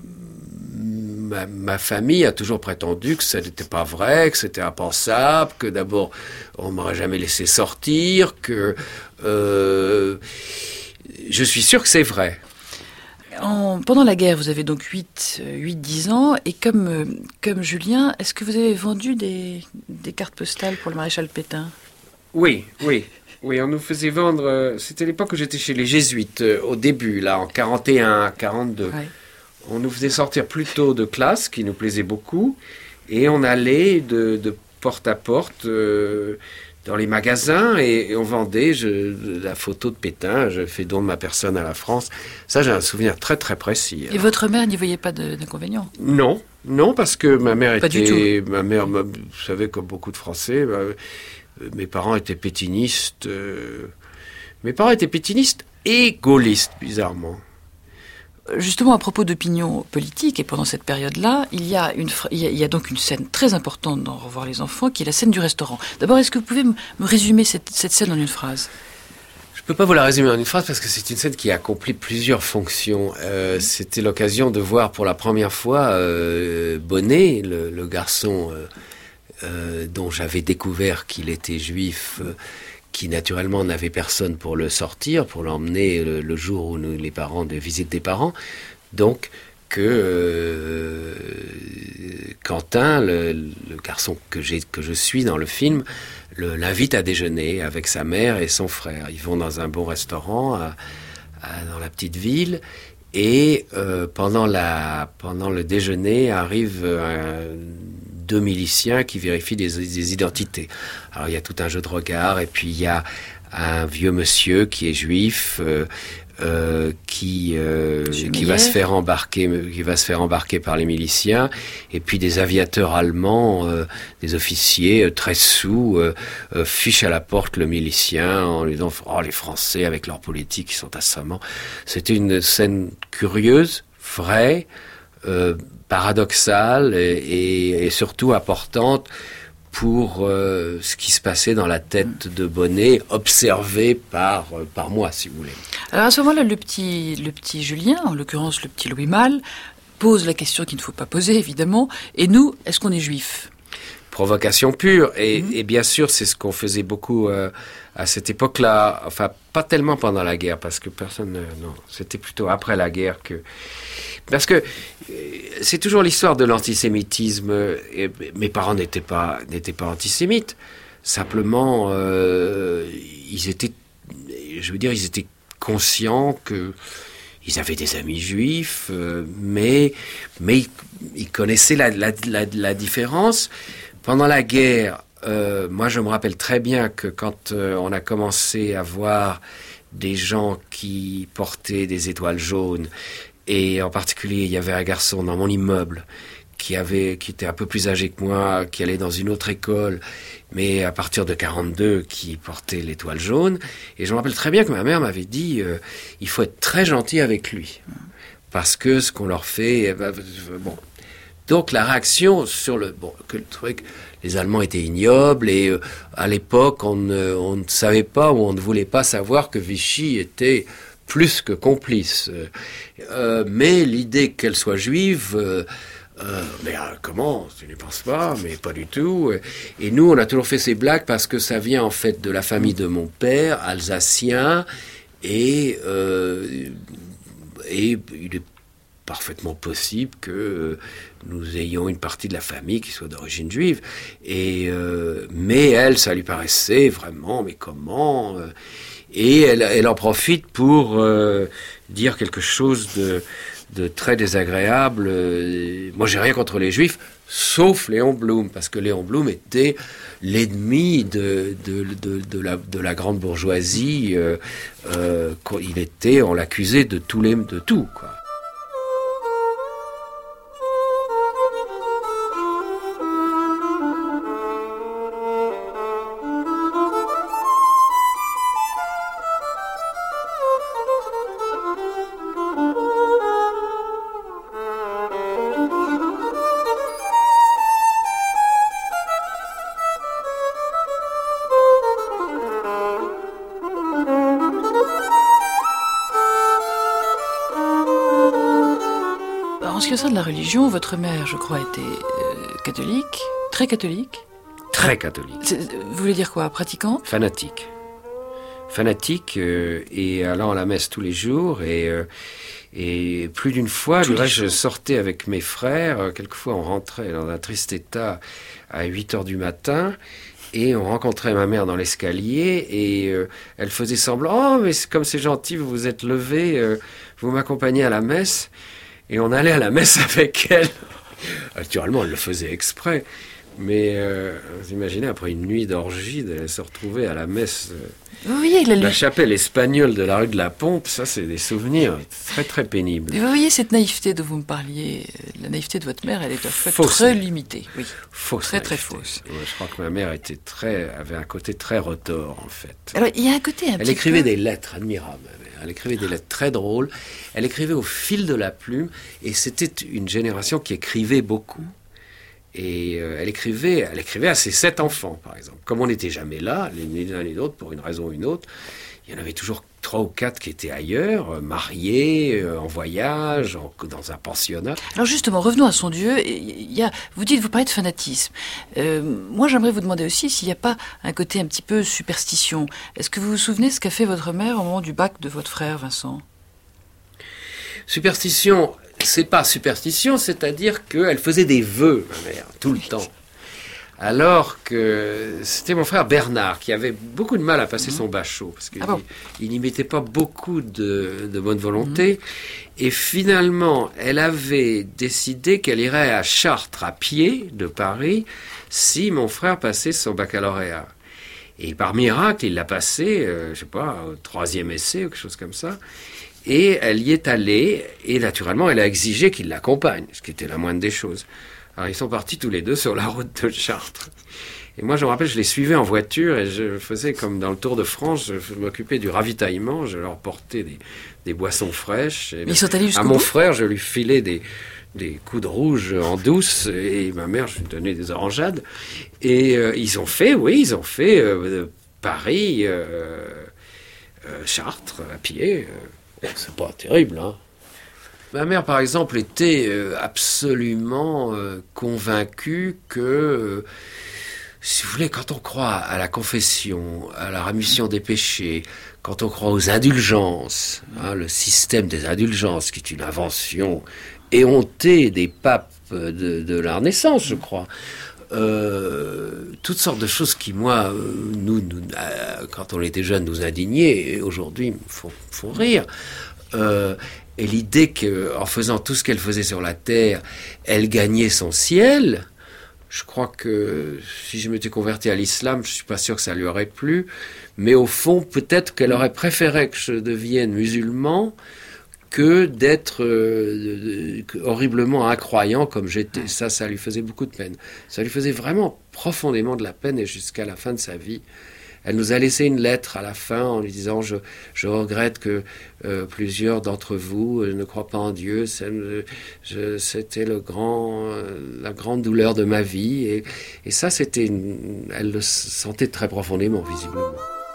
ma, ma famille a toujours prétendu que ça n'était pas vrai, que c'était impensable, que d'abord on ne m'aurait jamais laissé sortir, que euh, je suis sûr que c'est vrai. En, pendant la guerre, vous avez donc huit dix ans, et comme, euh, comme Julien, est-ce que vous avez vendu des, des cartes postales pour le maréchal Pétain? Oui, oui. Oui, on nous faisait vendre, euh, c'était l'époque où j'étais chez les Jésuites, euh, au début, là, en quarante et un, quarante-deux. Ouais. On nous faisait sortir plutôt de classe, qui nous plaisait beaucoup, et on allait de, de porte à porte euh, dans les magasins, et, et on vendait je, la photo de Pétain. Je fais don de ma personne à la France. Ça, j'ai un souvenir très très précis. Et votre mère n'y voyait pas de, d'inconvénient? Non, non, parce que ma mère pas était, ma mère, vous savez, comme beaucoup de Français, bah, mes parents étaient pétinistes. Euh, mes parents étaient pétinistes et gaullistes, bizarrement. Justement, à propos d'opinion politique, et pendant cette période-là, il y a, une, il y a, il y a donc une scène très importante dans Au revoir les enfants, qui est la scène du restaurant. D'abord, est-ce que vous pouvez me résumer cette, cette scène en une phrase? Je ne peux pas vous la résumer en une phrase, parce que c'est une scène qui a accompli plusieurs fonctions. Euh, mmh. C'était l'occasion de voir pour la première fois euh, Bonnet, le, le garçon euh, euh, dont j'avais découvert qu'il était juif, euh, qui naturellement n'avait personne pour le sortir, pour l'emmener le, le jour où nous, les parents, de visite des parents. Donc, que euh, Quentin, le, le garçon que, j'ai, que je suis dans le film, le, l'invite à déjeuner avec sa mère et son frère. Ils vont dans un bon restaurant à, à, dans la petite ville, et euh, pendant, la, pendant le déjeuner arrive un, deux miliciens qui vérifient des, des identités. Alors il y a tout un jeu de regard, et puis il y a un vieux monsieur qui est juif, euh, euh, qui euh, qui va se faire embarquer, qui va se faire embarquer par les miliciens, et puis des aviateurs allemands, euh, des officiers euh, très sous, euh, euh, fichent à la porte le milicien en lui disant oh les Français avec leur politique ils sont assommants. C'était une scène curieuse, vraie, euh, paradoxale et, et, et surtout importante pour euh, ce qui se passait dans la tête de Bonnet, observé par, euh, par moi, si vous voulez. Alors à ce moment-là, le petit, le petit Julien, en l'occurrence le petit Louis Malle, pose la question qu'il ne faut pas poser, évidemment. Et nous, est-ce qu'on est juif ? Provocation pure. Et, mmh. et bien sûr, c'est ce qu'on faisait beaucoup euh, à cette époque-là. Enfin, pas tellement pendant la guerre, parce que personne... Euh, non, c'était plutôt après la guerre que... Parce que c'est toujours l'histoire de l'antisémitisme. Et mes parents n'étaient pas, n'étaient pas antisémites. Simplement, euh, ils étaient, je veux dire, ils étaient conscients que ils avaient des amis juifs, euh, mais, mais ils, ils connaissaient la, la, la, la différence. Pendant la guerre, Euh, moi, je me rappelle très bien que quand euh, on a commencé à voir des gens qui portaient des étoiles jaunes, et en particulier, il y avait un garçon dans mon immeuble qui avait, qui était un peu plus âgé que moi, qui allait dans une autre école, mais à partir de quarante-deux, qui portait l'étoile jaune. Et je me rappelle très bien que ma mère m'avait dit, euh, il faut être très gentil avec lui, parce que ce qu'on leur fait, eh ben, bon. Donc la réaction sur le, bon, que le truc, les Allemands étaient ignobles et euh, à l'époque on ne, on ne savait pas ou on ne voulait pas savoir que Vichy était plus que complice. Euh, mais l'idée qu'elle soit juive, euh, euh, mais euh, comment, tu n'y penses pas, mais pas du tout. Et nous, on a toujours fait ces blagues parce que ça vient en fait de la famille de mon père, alsacien, et, euh, et il est parfaitement possible que nous ayons une partie de la famille qui soit d'origine juive. Et, euh, mais elle, ça lui paraissait vraiment, mais comment euh, Et elle, elle en profite pour euh, dire quelque chose de, de très désagréable. Euh, moi, j'ai rien contre les juifs, sauf Léon Blum, parce que Léon Blum était l'ennemi de, de, de, de, la, de la grande bourgeoisie. Euh, euh, il était, on l'accusait de tout, les, de tout, quoi. En ce qui concerne la religion, votre mère, je crois, était euh, catholique, très catholique. Très catholique. C'est, vous voulez dire quoi, pratiquante? Fanatique. Fanatique euh, et allant à la messe tous les jours et, euh, et plus d'une fois, du reste, je sortais avec mes frères. Quelquefois, on rentrait dans un triste état à huit heures du matin. Et on rencontrait ma mère dans l'escalier et euh, elle faisait semblant « Oh, mais c'est, comme c'est gentil, vous vous êtes levé, euh, vous m'accompagnez à la messe ». Et on allait à la messe avec elle. Naturellement, elle le faisait exprès. Mais euh, vous imaginez, après une nuit d'orgie, de se retrouver à la messe euh, oui, la, la chapelle espagnole de la rue de la Pompe, ça, c'est des souvenirs très, très pénibles. Vous voyez cette naïveté dont vous me parliez, la naïveté de votre mère, elle est en fait fausse très naïveté. limitée. Oui. Fausse très, très naïveté. fausse. Ouais, je crois que ma mère était très, avait un côté très retors, en fait. Alors, il y a un côté un Elle petit écrivait peu... des lettres admirables. Elle écrivait des lettres très drôles. Elle écrivait au fil de la plume. Et c'était une génération qui écrivait beaucoup. Et euh, elle écrivait, elle écrivait à ses sept enfants, par exemple. Comme on n'était jamais là, les l'un et l'autre, pour une raison ou une autre, il y en avait toujours trois ou quatre qui étaient ailleurs, euh, mariés, euh, en voyage, en, dans un pensionnat. Alors justement, revenons à son Dieu. Il y a, vous dites, vous parlez de fanatisme. Euh, moi, j'aimerais vous demander aussi s'il n'y a pas un côté un petit peu superstition. Est-ce que vous vous souvenez ce qu'a fait votre mère au moment du bac de votre frère, Vincent? Superstition, c'est pas superstition, c'est-à-dire qu'elle faisait des vœux, ma mère, tout le temps. Alors que c'était mon frère Bernard qui avait beaucoup de mal à passer mmh. son bachot, parce qu'il ah bon. n'y mettait pas beaucoup de, de bonne volonté. Mmh. Et finalement, elle avait décidé qu'elle irait à Chartres à pied de Paris si mon frère passait son baccalauréat. Et par miracle, il l'a passé, euh, je sais pas, au troisième essai ou quelque chose comme ça. Et elle y est allée, et naturellement, elle a exigé qu'il l'accompagne, ce qui était la moindre des choses. Alors, ils sont partis tous les deux sur la route de Chartres. Et moi, je me rappelle, je les suivais en voiture, et je faisais comme dans le Tour de France, je, je m'occupais du ravitaillement, je leur portais des, des boissons fraîches. Et ils sont allés jusqu'au à mon bout frère, je lui filais des, des coups de rouge en douce, et ma mère, je lui donnais des orangeades. Et euh, ils ont fait, oui, ils ont fait euh, Paris, euh, euh, Chartres, à pied. Euh, C'est pas terrible, hein. Ma mère, par exemple, était euh, absolument euh, convaincue que, euh, si vous voulez, quand on croit à la confession, à la rémission des péchés, quand on croit aux indulgences, hein, le système des indulgences, qui est une invention éhontée des papes de, de la Renaissance, je crois, Euh, toutes sortes de choses qui, moi, euh, nous, nous euh, quand on était jeunes, nous indignaient, et aujourd'hui me font, font rire. Euh, et l'idée qu'en faisant tout ce qu'elle faisait sur la terre, elle gagnait son ciel, Je crois que si je m'étais converti à l'islam, je suis pas sûr que ça lui aurait plu. Mais au fond, peut-être qu'elle aurait préféré que je devienne musulman que d'être euh, de, de, horriblement incroyant comme j'étais. Ça, ça lui faisait beaucoup de peine. Ça lui faisait vraiment profondément de la peine, et jusqu'à la fin de sa vie. Elle nous a laissé une lettre à la fin en lui disant je, je regrette que euh, plusieurs d'entre vous euh, ne croient pas en Dieu. Ça, je, c'était le grand, euh, la grande douleur de ma vie. Et, et ça, c'était une, elle le sentait très profondément, visiblement.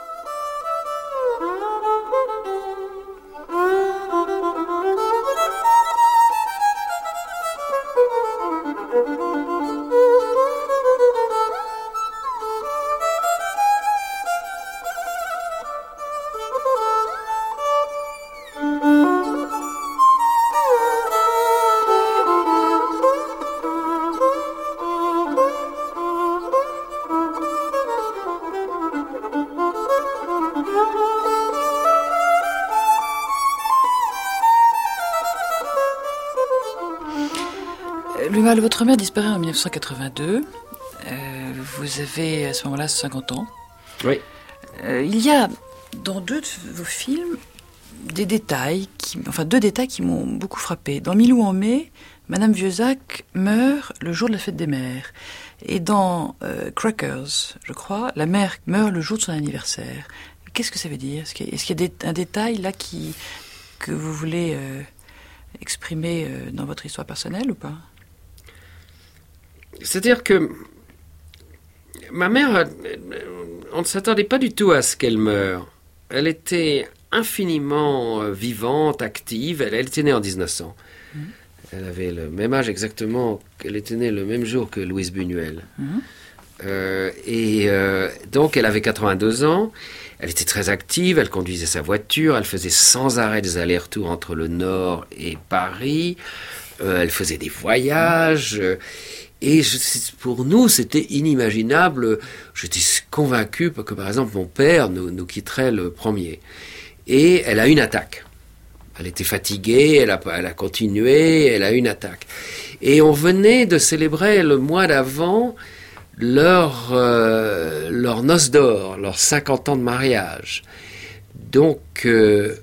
Louis Malle, votre mère disparaît en dix-neuf cent quatre-vingt-deux. Euh, vous avez à ce moment-là cinquante ans. Oui. Euh, il y a dans deux de vos films des détails, qui, enfin deux détails qui m'ont beaucoup frappé. Dans Milou en mai, Madame Vieuxac meurt le jour de la fête des mères. Et dans euh, Crackers, je crois, la mère meurt le jour de son anniversaire. Qu'est-ce que ça veut dire ? Est-ce qu'il y a, est-ce qu'il y a des, un détail là qui, que vous voulez euh, exprimer euh, dans votre histoire personnelle ou pas ? C'est-à-dire que ma mère, on ne s'attendait pas du tout à ce qu'elle meure. Elle était infiniment vivante, active. Elle, elle était née en dix-neuf cents. Mmh. Elle avait le même âge exactement. Elle était née le même jour que Louise Buñuel. Mmh. Euh, et euh, donc, elle avait quatre-vingt-deux ans. Elle était très active. Elle conduisait sa voiture. Elle faisait sans arrêt des allers-retours entre le Nord et Paris. Euh, elle faisait des voyages. Mmh. Et je, pour nous, c'était inimaginable. J'étais convaincu que, par exemple, mon père nous, nous quitterait le premier. Et elle a eu une attaque. Elle était fatiguée, elle a, elle a continué, elle a eu une attaque. Et on venait de célébrer le mois d'avant leur, euh, leur noce d'or, leurs cinquante ans de mariage. Donc... Euh,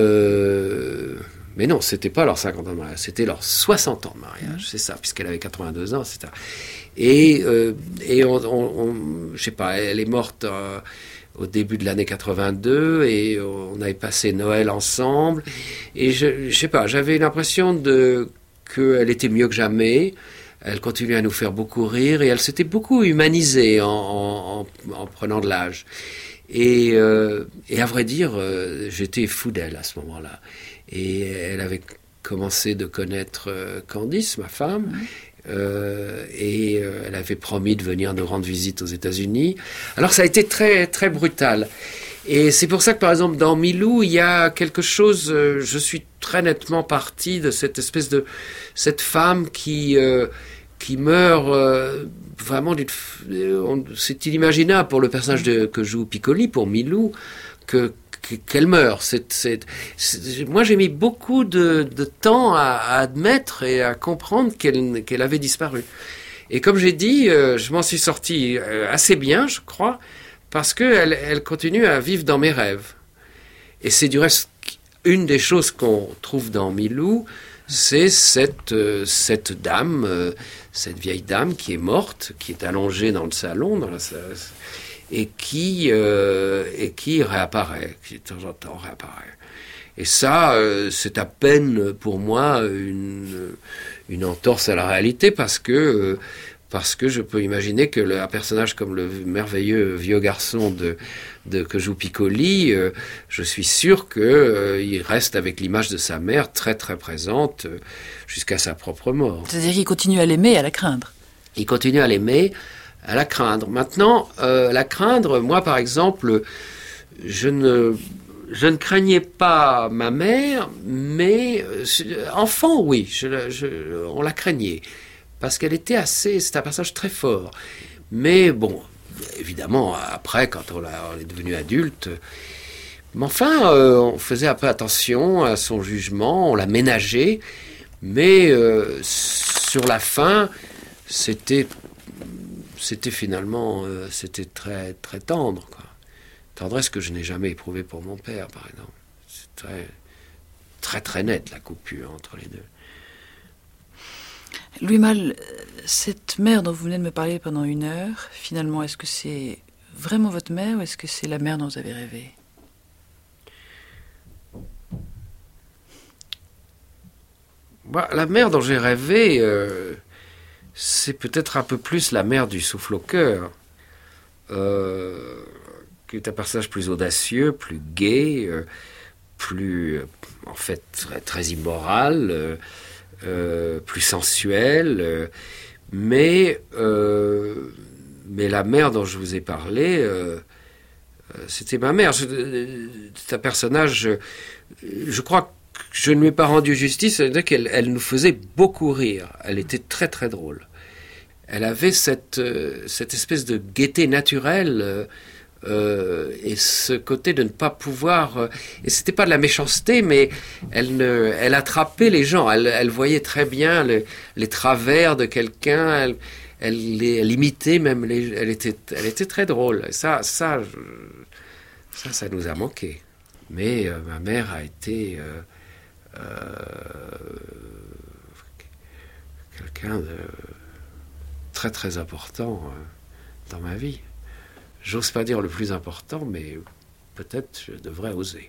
euh, Mais non, c'était pas leurs cinquante ans de mariage, c'était leurs soixante ans de mariage, c'est ça, puisqu'elle avait quatre-vingt-deux ans, et cetera. Et, euh, et on, on, on, je sais pas, elle est morte euh, au début de l'année quatre-vingt-deux, et on avait passé Noël ensemble, et je, je sais pas, j'avais l'impression de, qu'elle était mieux que jamais. Elle continuait à nous faire beaucoup rire, et elle s'était beaucoup humanisée en, en, en, en prenant de l'âge. Et, euh, et à vrai dire, euh, j'étais fou d'elle à ce moment-là. Et elle avait commencé de connaître euh, Candice, ma femme, mmh. euh, et euh, elle avait promis de venir nous rendre visite aux États-Unis. Alors ça a été très, très brutal. Et c'est pour ça que, par exemple, dans Milou, il y a quelque chose... Euh, je suis très nettement parti de cette espèce de... Cette femme qui... Euh, qui meurt euh, vraiment... d'une, on, c'est inimaginable pour le personnage de, que joue Piccoli, pour Milou, que... qu'elle meurt. C'est, c'est, c'est, moi, j'ai mis beaucoup de, de temps à, à admettre et à comprendre qu'elle, qu'elle avait disparu. Et comme j'ai dit, euh, je m'en suis sorti euh, assez bien, je crois, parce qu'elle elle continue à vivre dans mes rêves. Et c'est du reste une des choses qu'on trouve dans Milou, c'est cette, euh, cette dame, euh, cette vieille dame qui est morte, qui est allongée dans le salon, dans la salle, et qui, euh, et qui réapparaît, qui de temps en temps réapparaît. Et ça, euh, c'est à peine pour moi une, une entorse à la réalité, parce que, euh, parce que je peux imaginer que le, un personnage comme le merveilleux vieux garçon de, de, que joue Piccoli, euh, je suis sûr qu'il euh, reste avec l'image de sa mère très très présente euh, jusqu'à sa propre mort. C'est-à-dire qu'il continue à l'aimer et à la craindre. Il continue à l'aimer, à la craindre. Maintenant, euh, la craindre, moi par exemple, je ne, je ne craignais pas ma mère, mais euh, enfant, oui, je, je, on la craignait. Parce qu'elle était assez, c'est un personnage très fort. Mais bon, évidemment, après, quand on, a, on est devenu adulte, mais enfin, euh, on faisait un peu attention à son jugement, on l'a ménagé, mais euh, sur la fin, c'était c'était finalement, euh, c'était très, très tendre, quoi. Tendresse que je n'ai jamais éprouvée pour mon père, par exemple. C'est très, très, très net, la coupure entre les deux. Louis Malle, cette mère dont vous venez de me parler pendant une heure, finalement, est-ce que c'est vraiment votre mère ou est-ce que c'est la mère dont vous avez rêvé? Bah, la mère dont j'ai rêvé, euh, c'est peut-être un peu plus la mère du Souffle au cœur, euh, qui est un personnage plus audacieux, plus gai, euh, plus, euh, en fait, très, très immoral, euh, euh, plus sensuel, euh, mais, euh, mais la mère dont je vous ai parlé, euh, euh, c'était ma mère. C'est un personnage, je crois que je ne lui ai pas rendu justice, c'est-à-dire qu'elle elle nous faisait beaucoup rire. Elle était très très drôle. Elle avait cette, euh, cette espèce de gaieté naturelle euh, euh, et ce côté de ne pas pouvoir... Euh, et c'était pas de la méchanceté, mais elle, ne, elle attrapait les gens. Elle, elle voyait très bien le, les travers de quelqu'un. Elle, elle, les, elle imitait même les... Elle était, elle était très drôle. Et ça, ça, je, ça, ça nous a manqué. Mais euh, ma mère a été... Euh, Euh, quelqu'un de très très important euh, dans ma vie. J'ose pas dire le plus important, mais peut-être je devrais oser.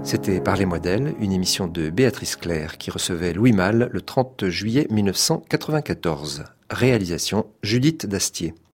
C'était Parlez-moi d'elle, une émission de Béatrice Claire qui recevait Louis Malle le trente juillet mille neuf cent quatre-vingt-quatorze. Réalisation Judith Dastier.